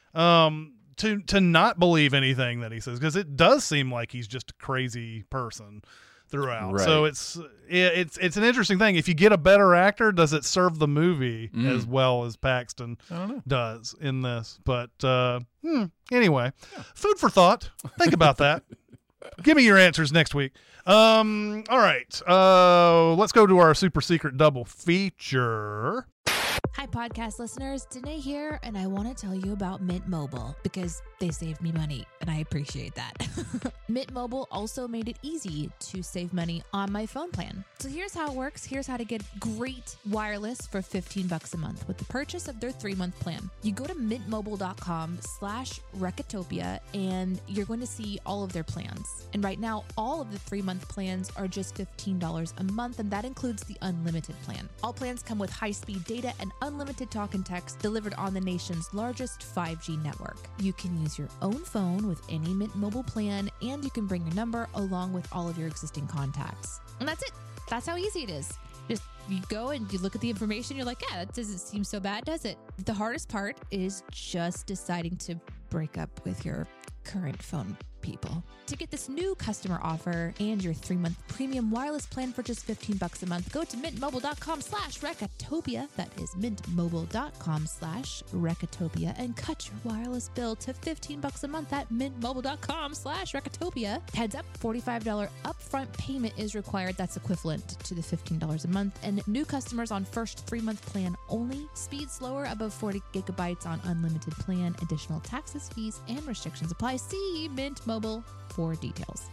to not believe anything that he says, because it does seem like he's just a crazy person throughout. Right. So it's an interesting thing. If you get a better actor, does it serve the movie as well as Paxton does in this? But anyway, food for thought. Think about that. Give me your answers next week. All right. Let's go to our super secret double feature. Hi, podcast listeners. Danae here, and I want to tell you about Mint Mobile because they saved me money, and I appreciate that. Mint Mobile also made it easy to save money on my phone plan. So here's how it works. Here's how to get great wireless for $15 a month with the purchase of their 3-month plan. You go to mintmobile.com/Recotopia, and you're going to see all of their plans. And right now, all of the 3-month plans are just $15 a month, and that includes the unlimited plan. All plans come with high-speed data and unlimited talk and text delivered on the nation's largest 5G network. You can use your own phone with any Mint Mobile plan, and you can bring your number along with all of your existing contacts. And that's it. That's how easy it is. Just you go and you look at the information, you're like, yeah, that doesn't seem so bad, does it? The hardest part is just deciding to break up with your current phone people. To get this new customer offer and your 3-month premium wireless plan for just $15 a month, go to mintmobile.com/Recotopia. That is mintmobile.com/Recotopia, and cut your wireless bill to $15 a month at mintmobile.com/Recotopia. Heads up, $45 upfront payment is required. That's equivalent to the $15 a month. And new customers on first 3-month plan only. Speed slower above 40 gigabytes on unlimited plan. Additional taxes, fees, and restrictions apply. See Mint Mobile for details.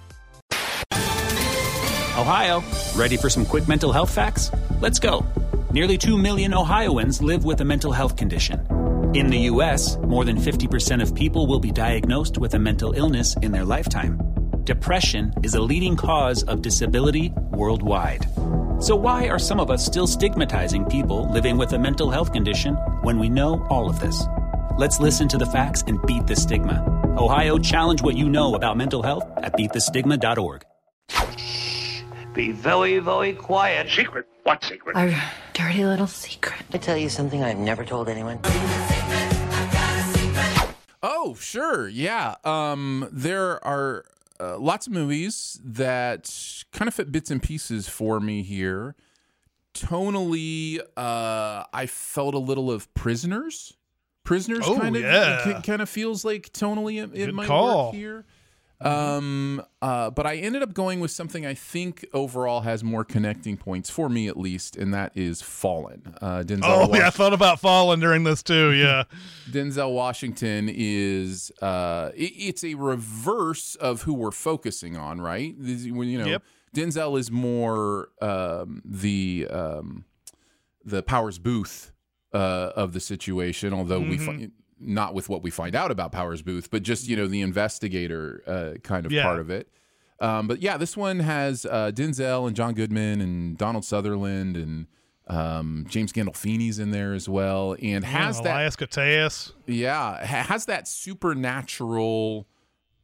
Ohio, ready for some quick mental health facts? Let's go. Nearly 2 million Ohioans live with a mental health condition. In the U.S., more than 50% of people will be diagnosed with a mental illness in their lifetime. Depression is a leading cause of disability worldwide. So why are some of us still stigmatizing people living with a mental health condition when we know all of this? Let's listen to the facts and beat the stigma. Ohio, challenge what you know about mental health at beatthestigma.org. Be very, very quiet. Secret? What secret? Our dirty little secret. I tell you something I've never told anyone. Oh, sure. Yeah. There are lots of movies that kind of fit bits and pieces for me here. Tonally, I felt a little of Prisoners. Prisoners kind of feels like tonally it might work here. But I ended up going with something I think overall has more connecting points for me, at least, and that is Fallen. Denzel I thought about Fallen during this too. Yeah, Denzel Washington is it's a reverse of who we're focusing on, right? Yep. Denzel is more the Powers Booth of the situation, although we not with what we find out about Powers Booth, but just the investigator kind of part of it. But yeah, this one has Denzel and John Goodman and Donald Sutherland and James Gandolfini's in there as well, and has Elias Koteas. Yeah, has that supernatural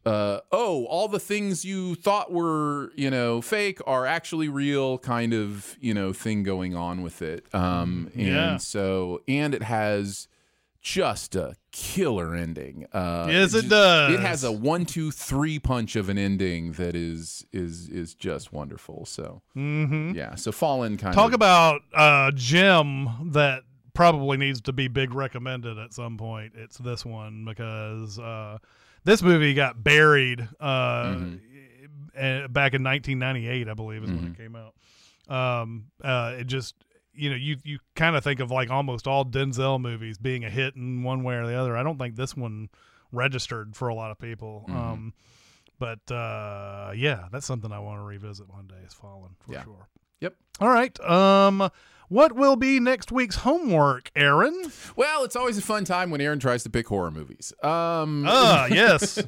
all the things you thought were, fake are actually real kind of, thing going on with it. And it has just a killer ending. Yes, it does. It has a 1, 2, 3 punch of an ending that is just wonderful. So so Fallen kind of talk about gem that probably needs to be big recommended at some point. It's this one because this movie got buried back in 1998, I believe, is when it came out. It just you kind of think of like almost all Denzel movies being a hit in one way or the other. I don't think this one registered for a lot of people. But that's something I want to revisit one day is Fallen for sure. Yep. All right. What will be next week's homework, Aaron? Well, it's always a fun time when Aaron tries to pick horror movies. Yes.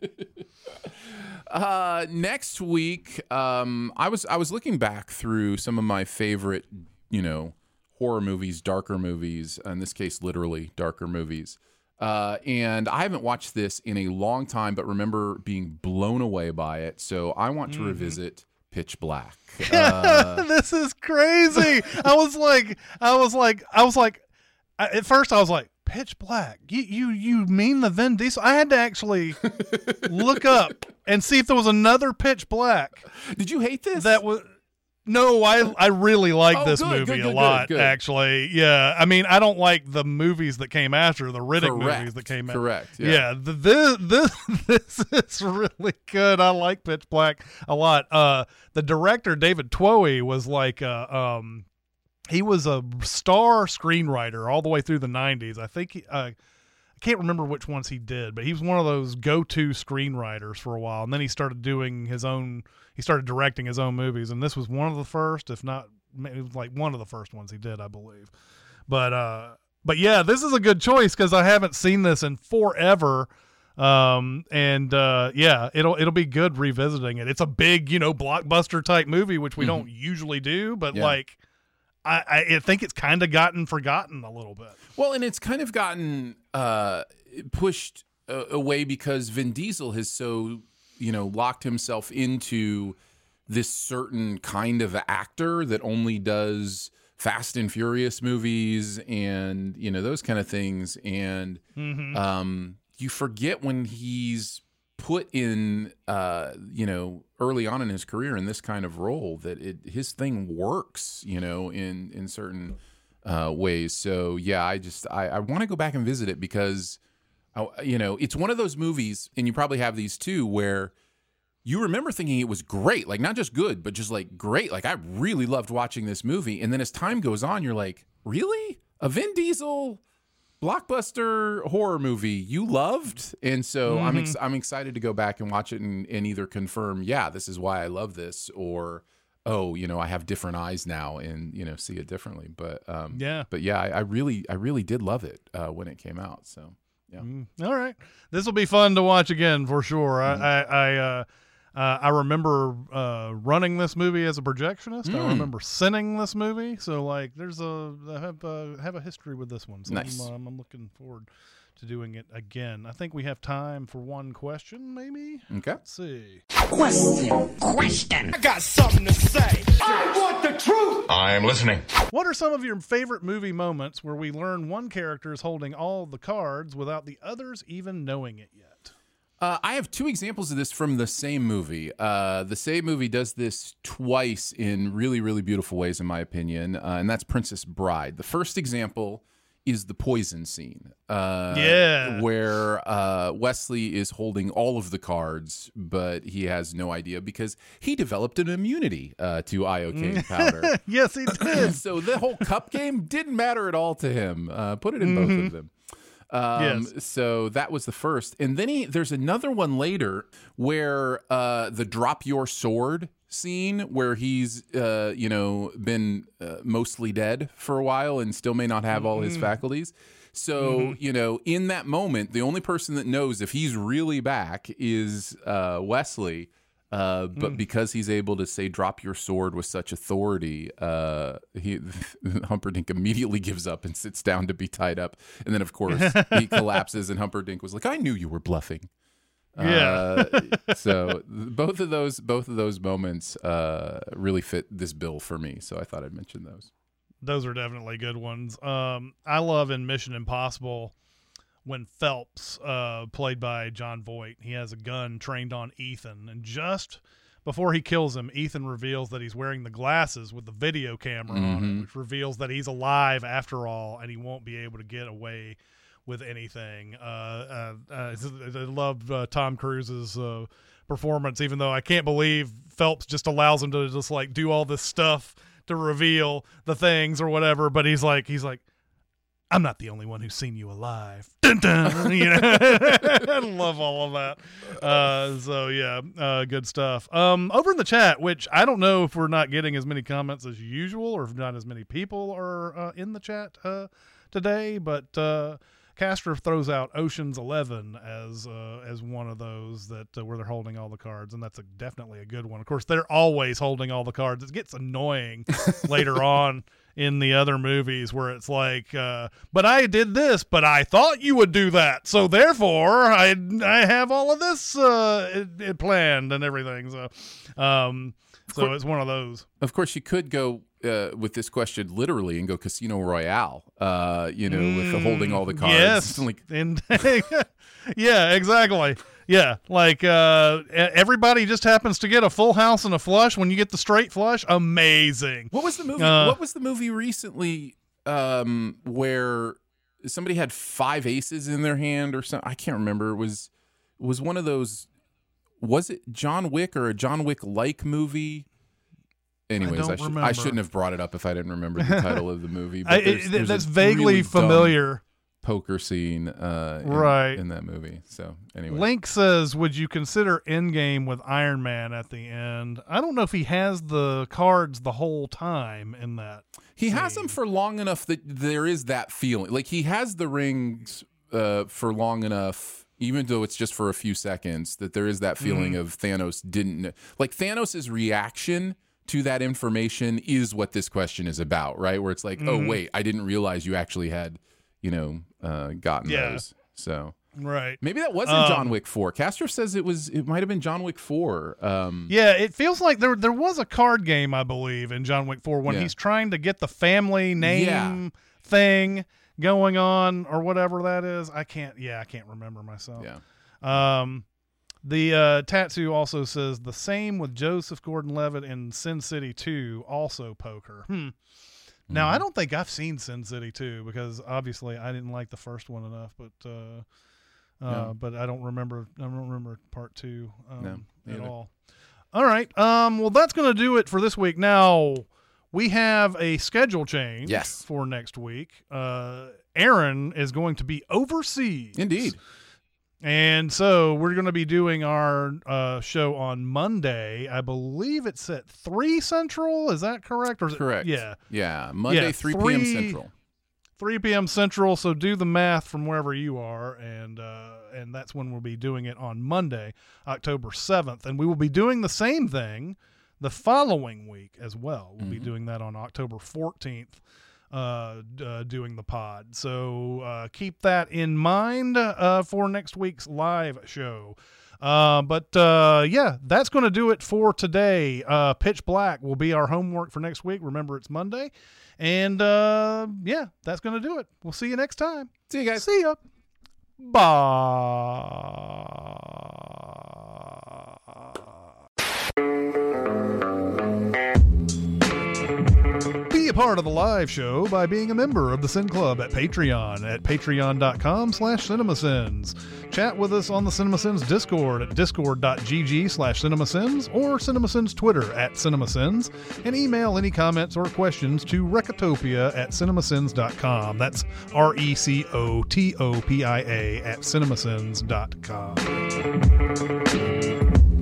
Next week, I was looking back through some of my favorite, horror movies, darker movies, in this case, literally darker movies. And I haven't watched this in a long time, but remember being blown away by it. So I want to revisit Pitch Black. This is crazy. I was like, at first I was like, Pitch Black. You mean the Vin Diesel? I had to actually look up and see if there was another Pitch Black. Did you hate this? No, I really like this movie a lot, actually. Yeah, I mean, I don't like the movies that came after, the Riddick movies that came after. Correct. Yeah, this is really good. I like Pitch Black a lot. The director, David Twohy, was like, he was a star screenwriter all the way through the 90s. I think I can't remember which ones he did, but he was one of those go-to screenwriters for a while. And then he started doing his own. He started directing his own movies, and this was one of the first, if not like one of the first ones he did, I believe. But yeah, this is a good choice because I haven't seen this in forever. It'll be good revisiting it. It's a big, blockbuster type movie, which we don't usually do, but I think it's kind of gotten forgotten a little bit. Well, and it's kind of gotten pushed away because Vin Diesel has so locked himself into this certain kind of actor that only does Fast and Furious movies and, those kind of things. And you forget when he's put in, early on in his career in this kind of role that his thing works, in certain ways. So, yeah, I want to go back and visit it because it's one of those movies, and you probably have these too, where you remember thinking it was great, like not just good, but just like great. Like I really loved watching this movie. And then as time goes on, you're like, really? A Vin Diesel blockbuster horror movie you loved? And so I'm excited to go back and watch it and either confirm, yeah, this is why I love this, or, oh, I have different eyes now and, see it differently. But I really did love it when it came out. So. Yeah. All right. This will be fun to watch again for sure. I remember running this movie as a projectionist. I remember sinning this movie. So like I have a history with this one. So nice. I'm looking forward to doing it again. I think we have time for one question, maybe. Okay. Let's see. Question. I got something to say. I want the truth. I'm listening. What are some of your favorite movie moments where we learn one character is holding all the cards without the others even knowing it yet? I have two examples of this from the same movie. The same movie does this twice in really, really beautiful ways, in my opinion, and that's Princess Bride. The first example is the poison scene. Where Wesley is holding all of the cards, but he has no idea because he developed an immunity to iocane powder. Yes, he did. So the whole cup game didn't matter at all to him. Put it in both of them. Yes. So that was the first. And then there's another one later where the drop your sword scene where he's, been mostly dead for a while and still may not have all his faculties. So, in that moment, the only person that knows if he's really back is Wesley. But because he's able to say "drop your sword" with such authority, Humperdinck immediately gives up and sits down to be tied up. And then, of course, he collapses, and Humperdinck was like, "I knew you were bluffing." So both of those moments really fit this bill for me. So I thought I'd mention those. Those are definitely good ones. I love in Mission Impossible when Phelps, played by John Voight, he has a gun trained on Ethan, and just before he kills him, Ethan reveals that he's wearing the glasses with the video camera on it, which reveals that he's alive after all, and he won't be able to get away with anything. I love Tom Cruise's performance, even though I can't believe Phelps just allows him to just like do all this stuff to reveal the things or whatever. But he's like, I'm not the only one who's seen you alive. Dun, dun, you know? I love all of that. Good stuff. Over in the chat, which I don't know if we're not getting as many comments as usual or if not as many people are in the chat today, but Castro throws out Ocean's 11 as one of those that where they're holding all the cards, and that's definitely a good one. Of course, they're always holding all the cards. It gets annoying later on in the other movies where it's like, but I did this, but I thought you would do that, so therefore I have all of this it planned and everything. So it's one of those. Of course, you could go with this question literally and go Casino Royale, with the holding all the cards. Yes. Yeah, exactly. Yeah, like everybody just happens to get a full house and a flush. When you get the straight flush, amazing. What was the movie? What was the movie recently where somebody had 5 aces in their hand or something? I can't remember. It was one of those. Was it John Wick or a John Wick-like movie? Anyways, I shouldn't have brought it up if I didn't remember the title of the movie. But that's vaguely really familiar. Poker scene in that movie. So anyway, Link says, would you consider Endgame with Iron Man at the end? I don't know if he has the cards the whole time in that. He has them for long enough that there is that feeling. Like he has the rings for long enough, even though it's just for a few seconds, that there is that feeling of Thanos didn't like Thanos's reaction to that information is what this question is about, right? Where it's like, oh wait, I didn't realize you actually had, gotten those. So right, maybe that wasn't John Wick 4. Castro says it might have been John Wick 4. Yeah, it feels like there was a card game, I believe, in John Wick 4 when he's trying to get the family name thing going on or whatever that is. I can't remember myself. Yeah. The Tattoo also says the same with Joseph Gordon-Levitt in Sin City 2, also poker. Now, I don't think I've seen Sin City 2 because obviously I didn't like the first one enough, but I don't remember part 2 at all. All right. Well, that's going to do it for this week. Now, we have a schedule change for next week. Aaron is going to be overseas. Indeed. And so we're going to be doing our show on Monday. I believe it's at 3 Central. Is that correct? Or is correct. Yeah. Monday, 3 p.m. Central. 3 p.m. Central. So do the math from wherever you are. And that's when we'll be doing it on Monday, October 7th. And we will be doing the same thing the following week as well. We'll be doing that on October 14th. Doing the pod. So keep that in mind for next week's live show. But that's going to do it for today. Pitch Black will be our homework for next week. Remember, it's Monday. And that's going to do it. We'll see you next time. See you guys. See ya. Bye. Be a part of the live show by being a member of the Sin Club at Patreon at patreon.com/CinemaSins. Chat with us on the CinemaSins Discord at discord.gg/CinemaSins or CinemaSins Twitter at CinemaSins, and email any comments or questions to Recotopia@cinemasins.com. That's RECOTOPIA at cinemasins.com.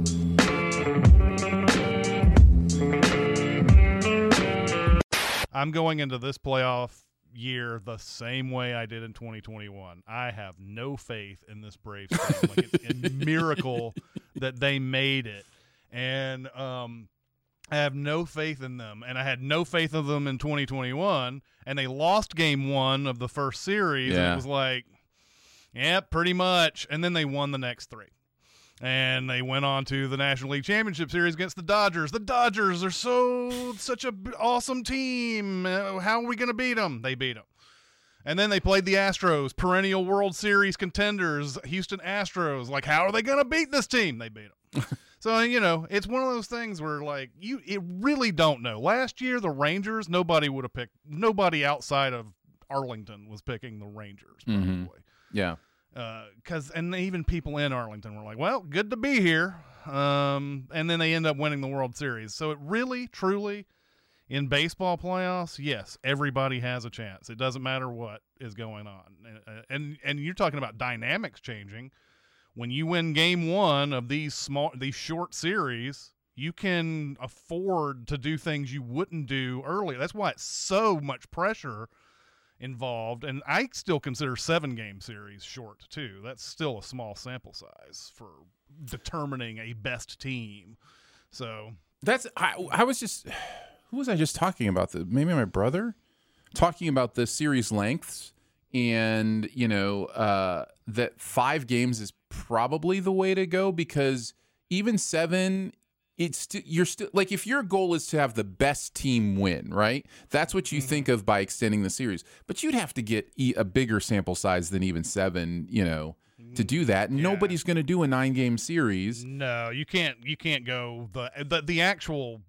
I'm going into this playoff year the same way I did in 2021. I have no faith in this Braves team. Like, it's a miracle that they made it. And I have no faith in them. And I had no faith in them in 2021. And they lost game 1 of the first series. And it was like, yeah, pretty much. And then they won the next 3. And they went on to the National League Championship Series against the Dodgers. The Dodgers are such a awesome team. How are we going to beat them? They beat them. And then they played the Astros, perennial World Series contenders, Houston Astros. Like, how are they going to beat this team? They beat them. So, you know, it's one of those things where, like, it really don't know. Last year, the Rangers, nobody outside of Arlington was picking the Rangers, probably. Mm-hmm. Yeah. And even people in Arlington were like, well, good to be here. And then they end up winning the World Series. So it really, truly, in baseball playoffs, yes, everybody has a chance. It doesn't matter what is going on. And you're talking about dynamics changing. When you win game one of these short series, you can afford to do things you wouldn't do earlier. That's why it's so much pressure involved. And I still consider 7-game series short too. That's still a small sample size for determining a best team. So I was just... Who was I just talking about? Maybe my brother? Talking about the series lengths and, you know, that 5 games is probably the way to go because even 7, you're still like if your goal is to have the best team win, right? That's what you think of by extending the series. But you'd have to get a bigger sample size than even 7, you know, to do that. Yeah. Nobody's going to do a 9-game series. No, you can't go the actual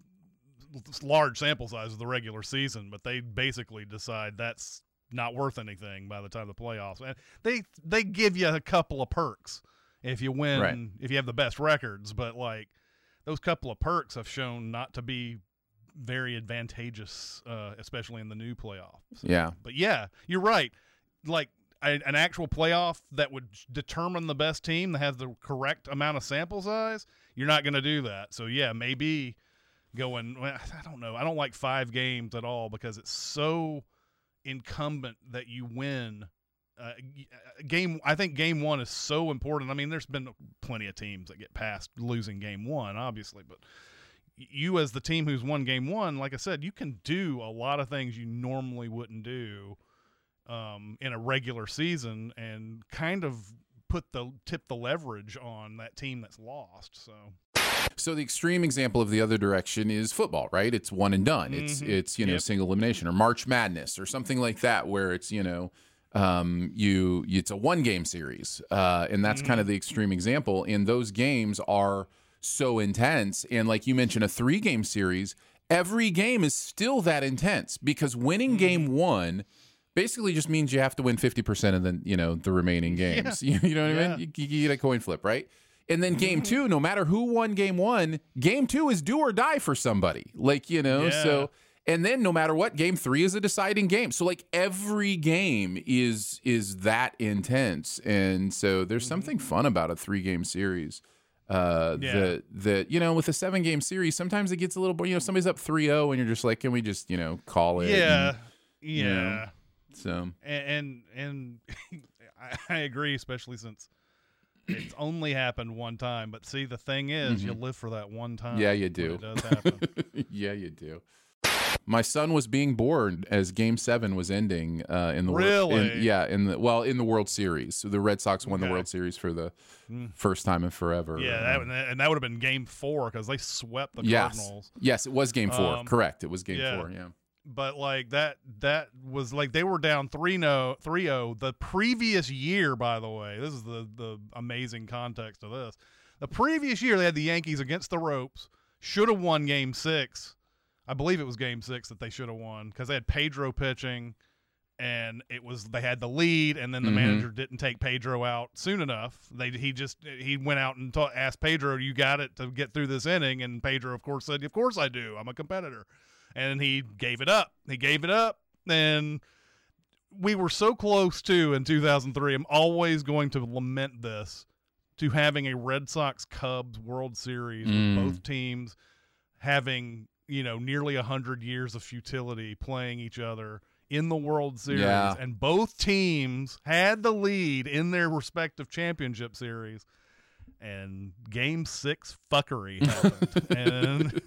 large sample size of the regular season, but they basically decide that's not worth anything by the time of the playoffs. And they give you a couple of perks if you win, right, if you have the best records, but like those couple of perks have shown not to be very advantageous, especially in the new playoffs. Yeah. But yeah, you're right. Like an actual playoff that would determine the best team that has the correct amount of sample size, you're not going to do that. So yeah, maybe going, I don't know. I don't like 5 games at all because it's so incumbent that you win I think game 1 is so important. I mean, there's been plenty of teams that get past losing game 1, obviously, but you as the team who's won game 1, like I said, you can do a lot of things you normally wouldn't do in a regular season and kind of tip the leverage on that team that's lost. So the extreme example of the other direction is football, right? It's one and done. Mm-hmm. It's you know, single elimination or March Madness or something like that, where it's, you know, it's a 1-game series, and that's kind of the extreme example. And those games are so intense. And like you mentioned, a 3-game series, every game is still that intense because winning game 1 basically just means you have to win 50% of the remaining games. Yeah. You know what I mean? You get a coin flip, right? And then game 2, no matter who won game 1, game 2 is do or die for somebody. Like, you know, so, and then no matter what, game 3 is a deciding game. So like every game is that intense. And so there's something fun about a 3-game series. That you know, with a 7-game series, sometimes it gets a little, you know, somebody's up 3-0 and you're just like, can we just, you know, call it? Yeah. And, you know, so and I agree, especially since it's only happened one time. But see, the thing is, you live for that one time. Yeah, you do. It does happen. Yeah, you do. My son was being born as Game 7 was ending in the in the World Series. So the Red Sox won the World Series for the first time in forever. Yeah, and that would have been Game 4 because they swept the Cardinals. Yes, it was Game 4. Correct, it was Game 4. Yeah. But like that was like they were down 3-0 the previous year. By the way, this is the amazing context of this. The previous year they had the Yankees against the ropes. Should have won Game 6. I believe it was Game 6 that they should have won because they had Pedro pitching, and they had the lead, and then the manager didn't take Pedro out soon enough. He went out and asked Pedro, "You got it to get through this inning?" And Pedro, of course, said, "Of course I do. I'm a competitor." And he gave it up. And we were so close to in 2003. I'm always going to lament this, to having a Red Sox Cubs World Series with both teams having, you know, nearly 100 years of futility playing each other in the World Series. Yeah. And both teams had the lead in their respective championship series. And Game 6 fuckery happened.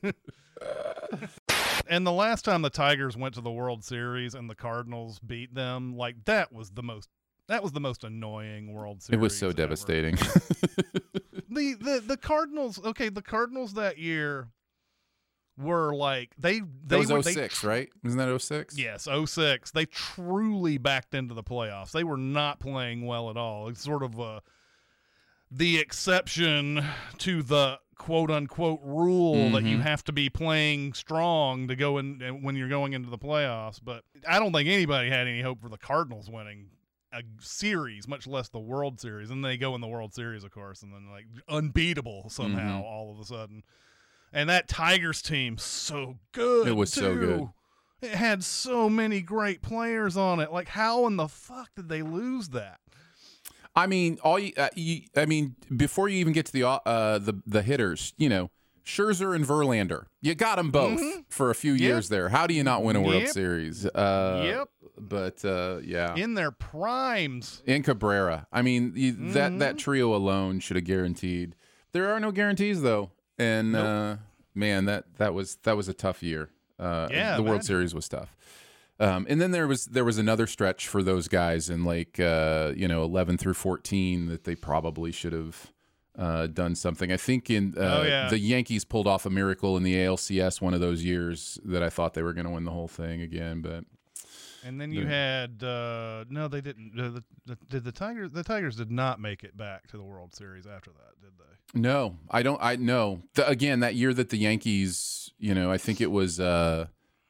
And the last time the Tigers went to the World Series and the Cardinals beat them, like, that was the most That was the most annoying World Series. It was so ever. devastating. The Cardinals. Okay, the Cardinals that year were like they that was were 06, right? Wasn't that 06? Yes, 06. They truly backed into the playoffs. They were not playing well at all. It's sort of the exception to the quote unquote rule that you have to be playing strong to go in when you're going into the playoffs. But I don't think anybody had any hope for the Cardinals winning a series, much less the World Series. And they go in the World Series, of course, and then like unbeatable somehow all of a sudden. And that Tigers team, so good. It was too. so good. It had so many great players on it. Like, how in the fuck did they lose that? I mean, before you even get to the hitters, Scherzer and Verlander, you got them both for a few years there. How do you not win a World Series? But yeah, in their primes. In Cabrera, I mean, that trio alone should have guaranteed. There are no guarantees though. And man, that was a tough year. The World Series was tough. And then there was another stretch for those guys in 11 through 14 that they probably should have done something. I think the Yankees pulled off a miracle in the ALCS one of those years that I thought they were going to win the whole thing again, but. And then you had no, they didn't. Did the Tigers? The Tigers did not make it back to the World Series after that, did they? No, I don't. I know. Again, that year that the Yankees, I think it was, or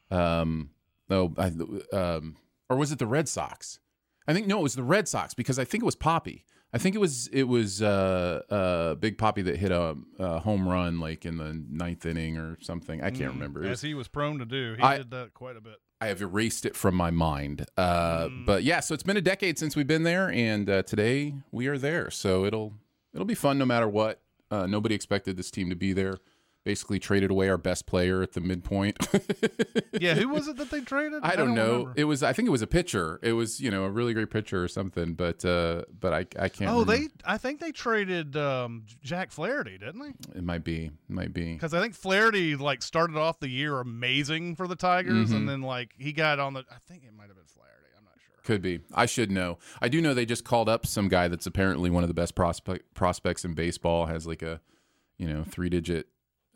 was it the Red Sox? It was the Red Sox because I think it was Poppy. I think it was Big Poppy that hit a home run like in the ninth inning or something. I can't remember. As he was prone to do. He did that quite a bit. I have erased it from my mind. But yeah, so it's been a decade since we've been there, and today we are there. So it'll be fun no matter what. Nobody expected this team to be there. Basically traded away our best player at the midpoint. Yeah, who was it that they traded? I don't know. Remember. I think it was a pitcher. It was, a really great pitcher or something, but I can't remember. I think they traded Jack Flaherty, didn't they? It might be. Because I think Flaherty started off the year amazing for the Tigers, and then he got on I think it might have been Flaherty. I'm not sure. Could be. I should know. I do know they just called up some guy that's apparently one of the best prospects in baseball, has like a 3-digit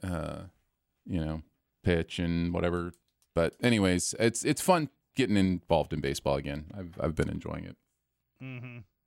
pitch and whatever. But anyways, it's fun getting involved in baseball again. I've been enjoying it.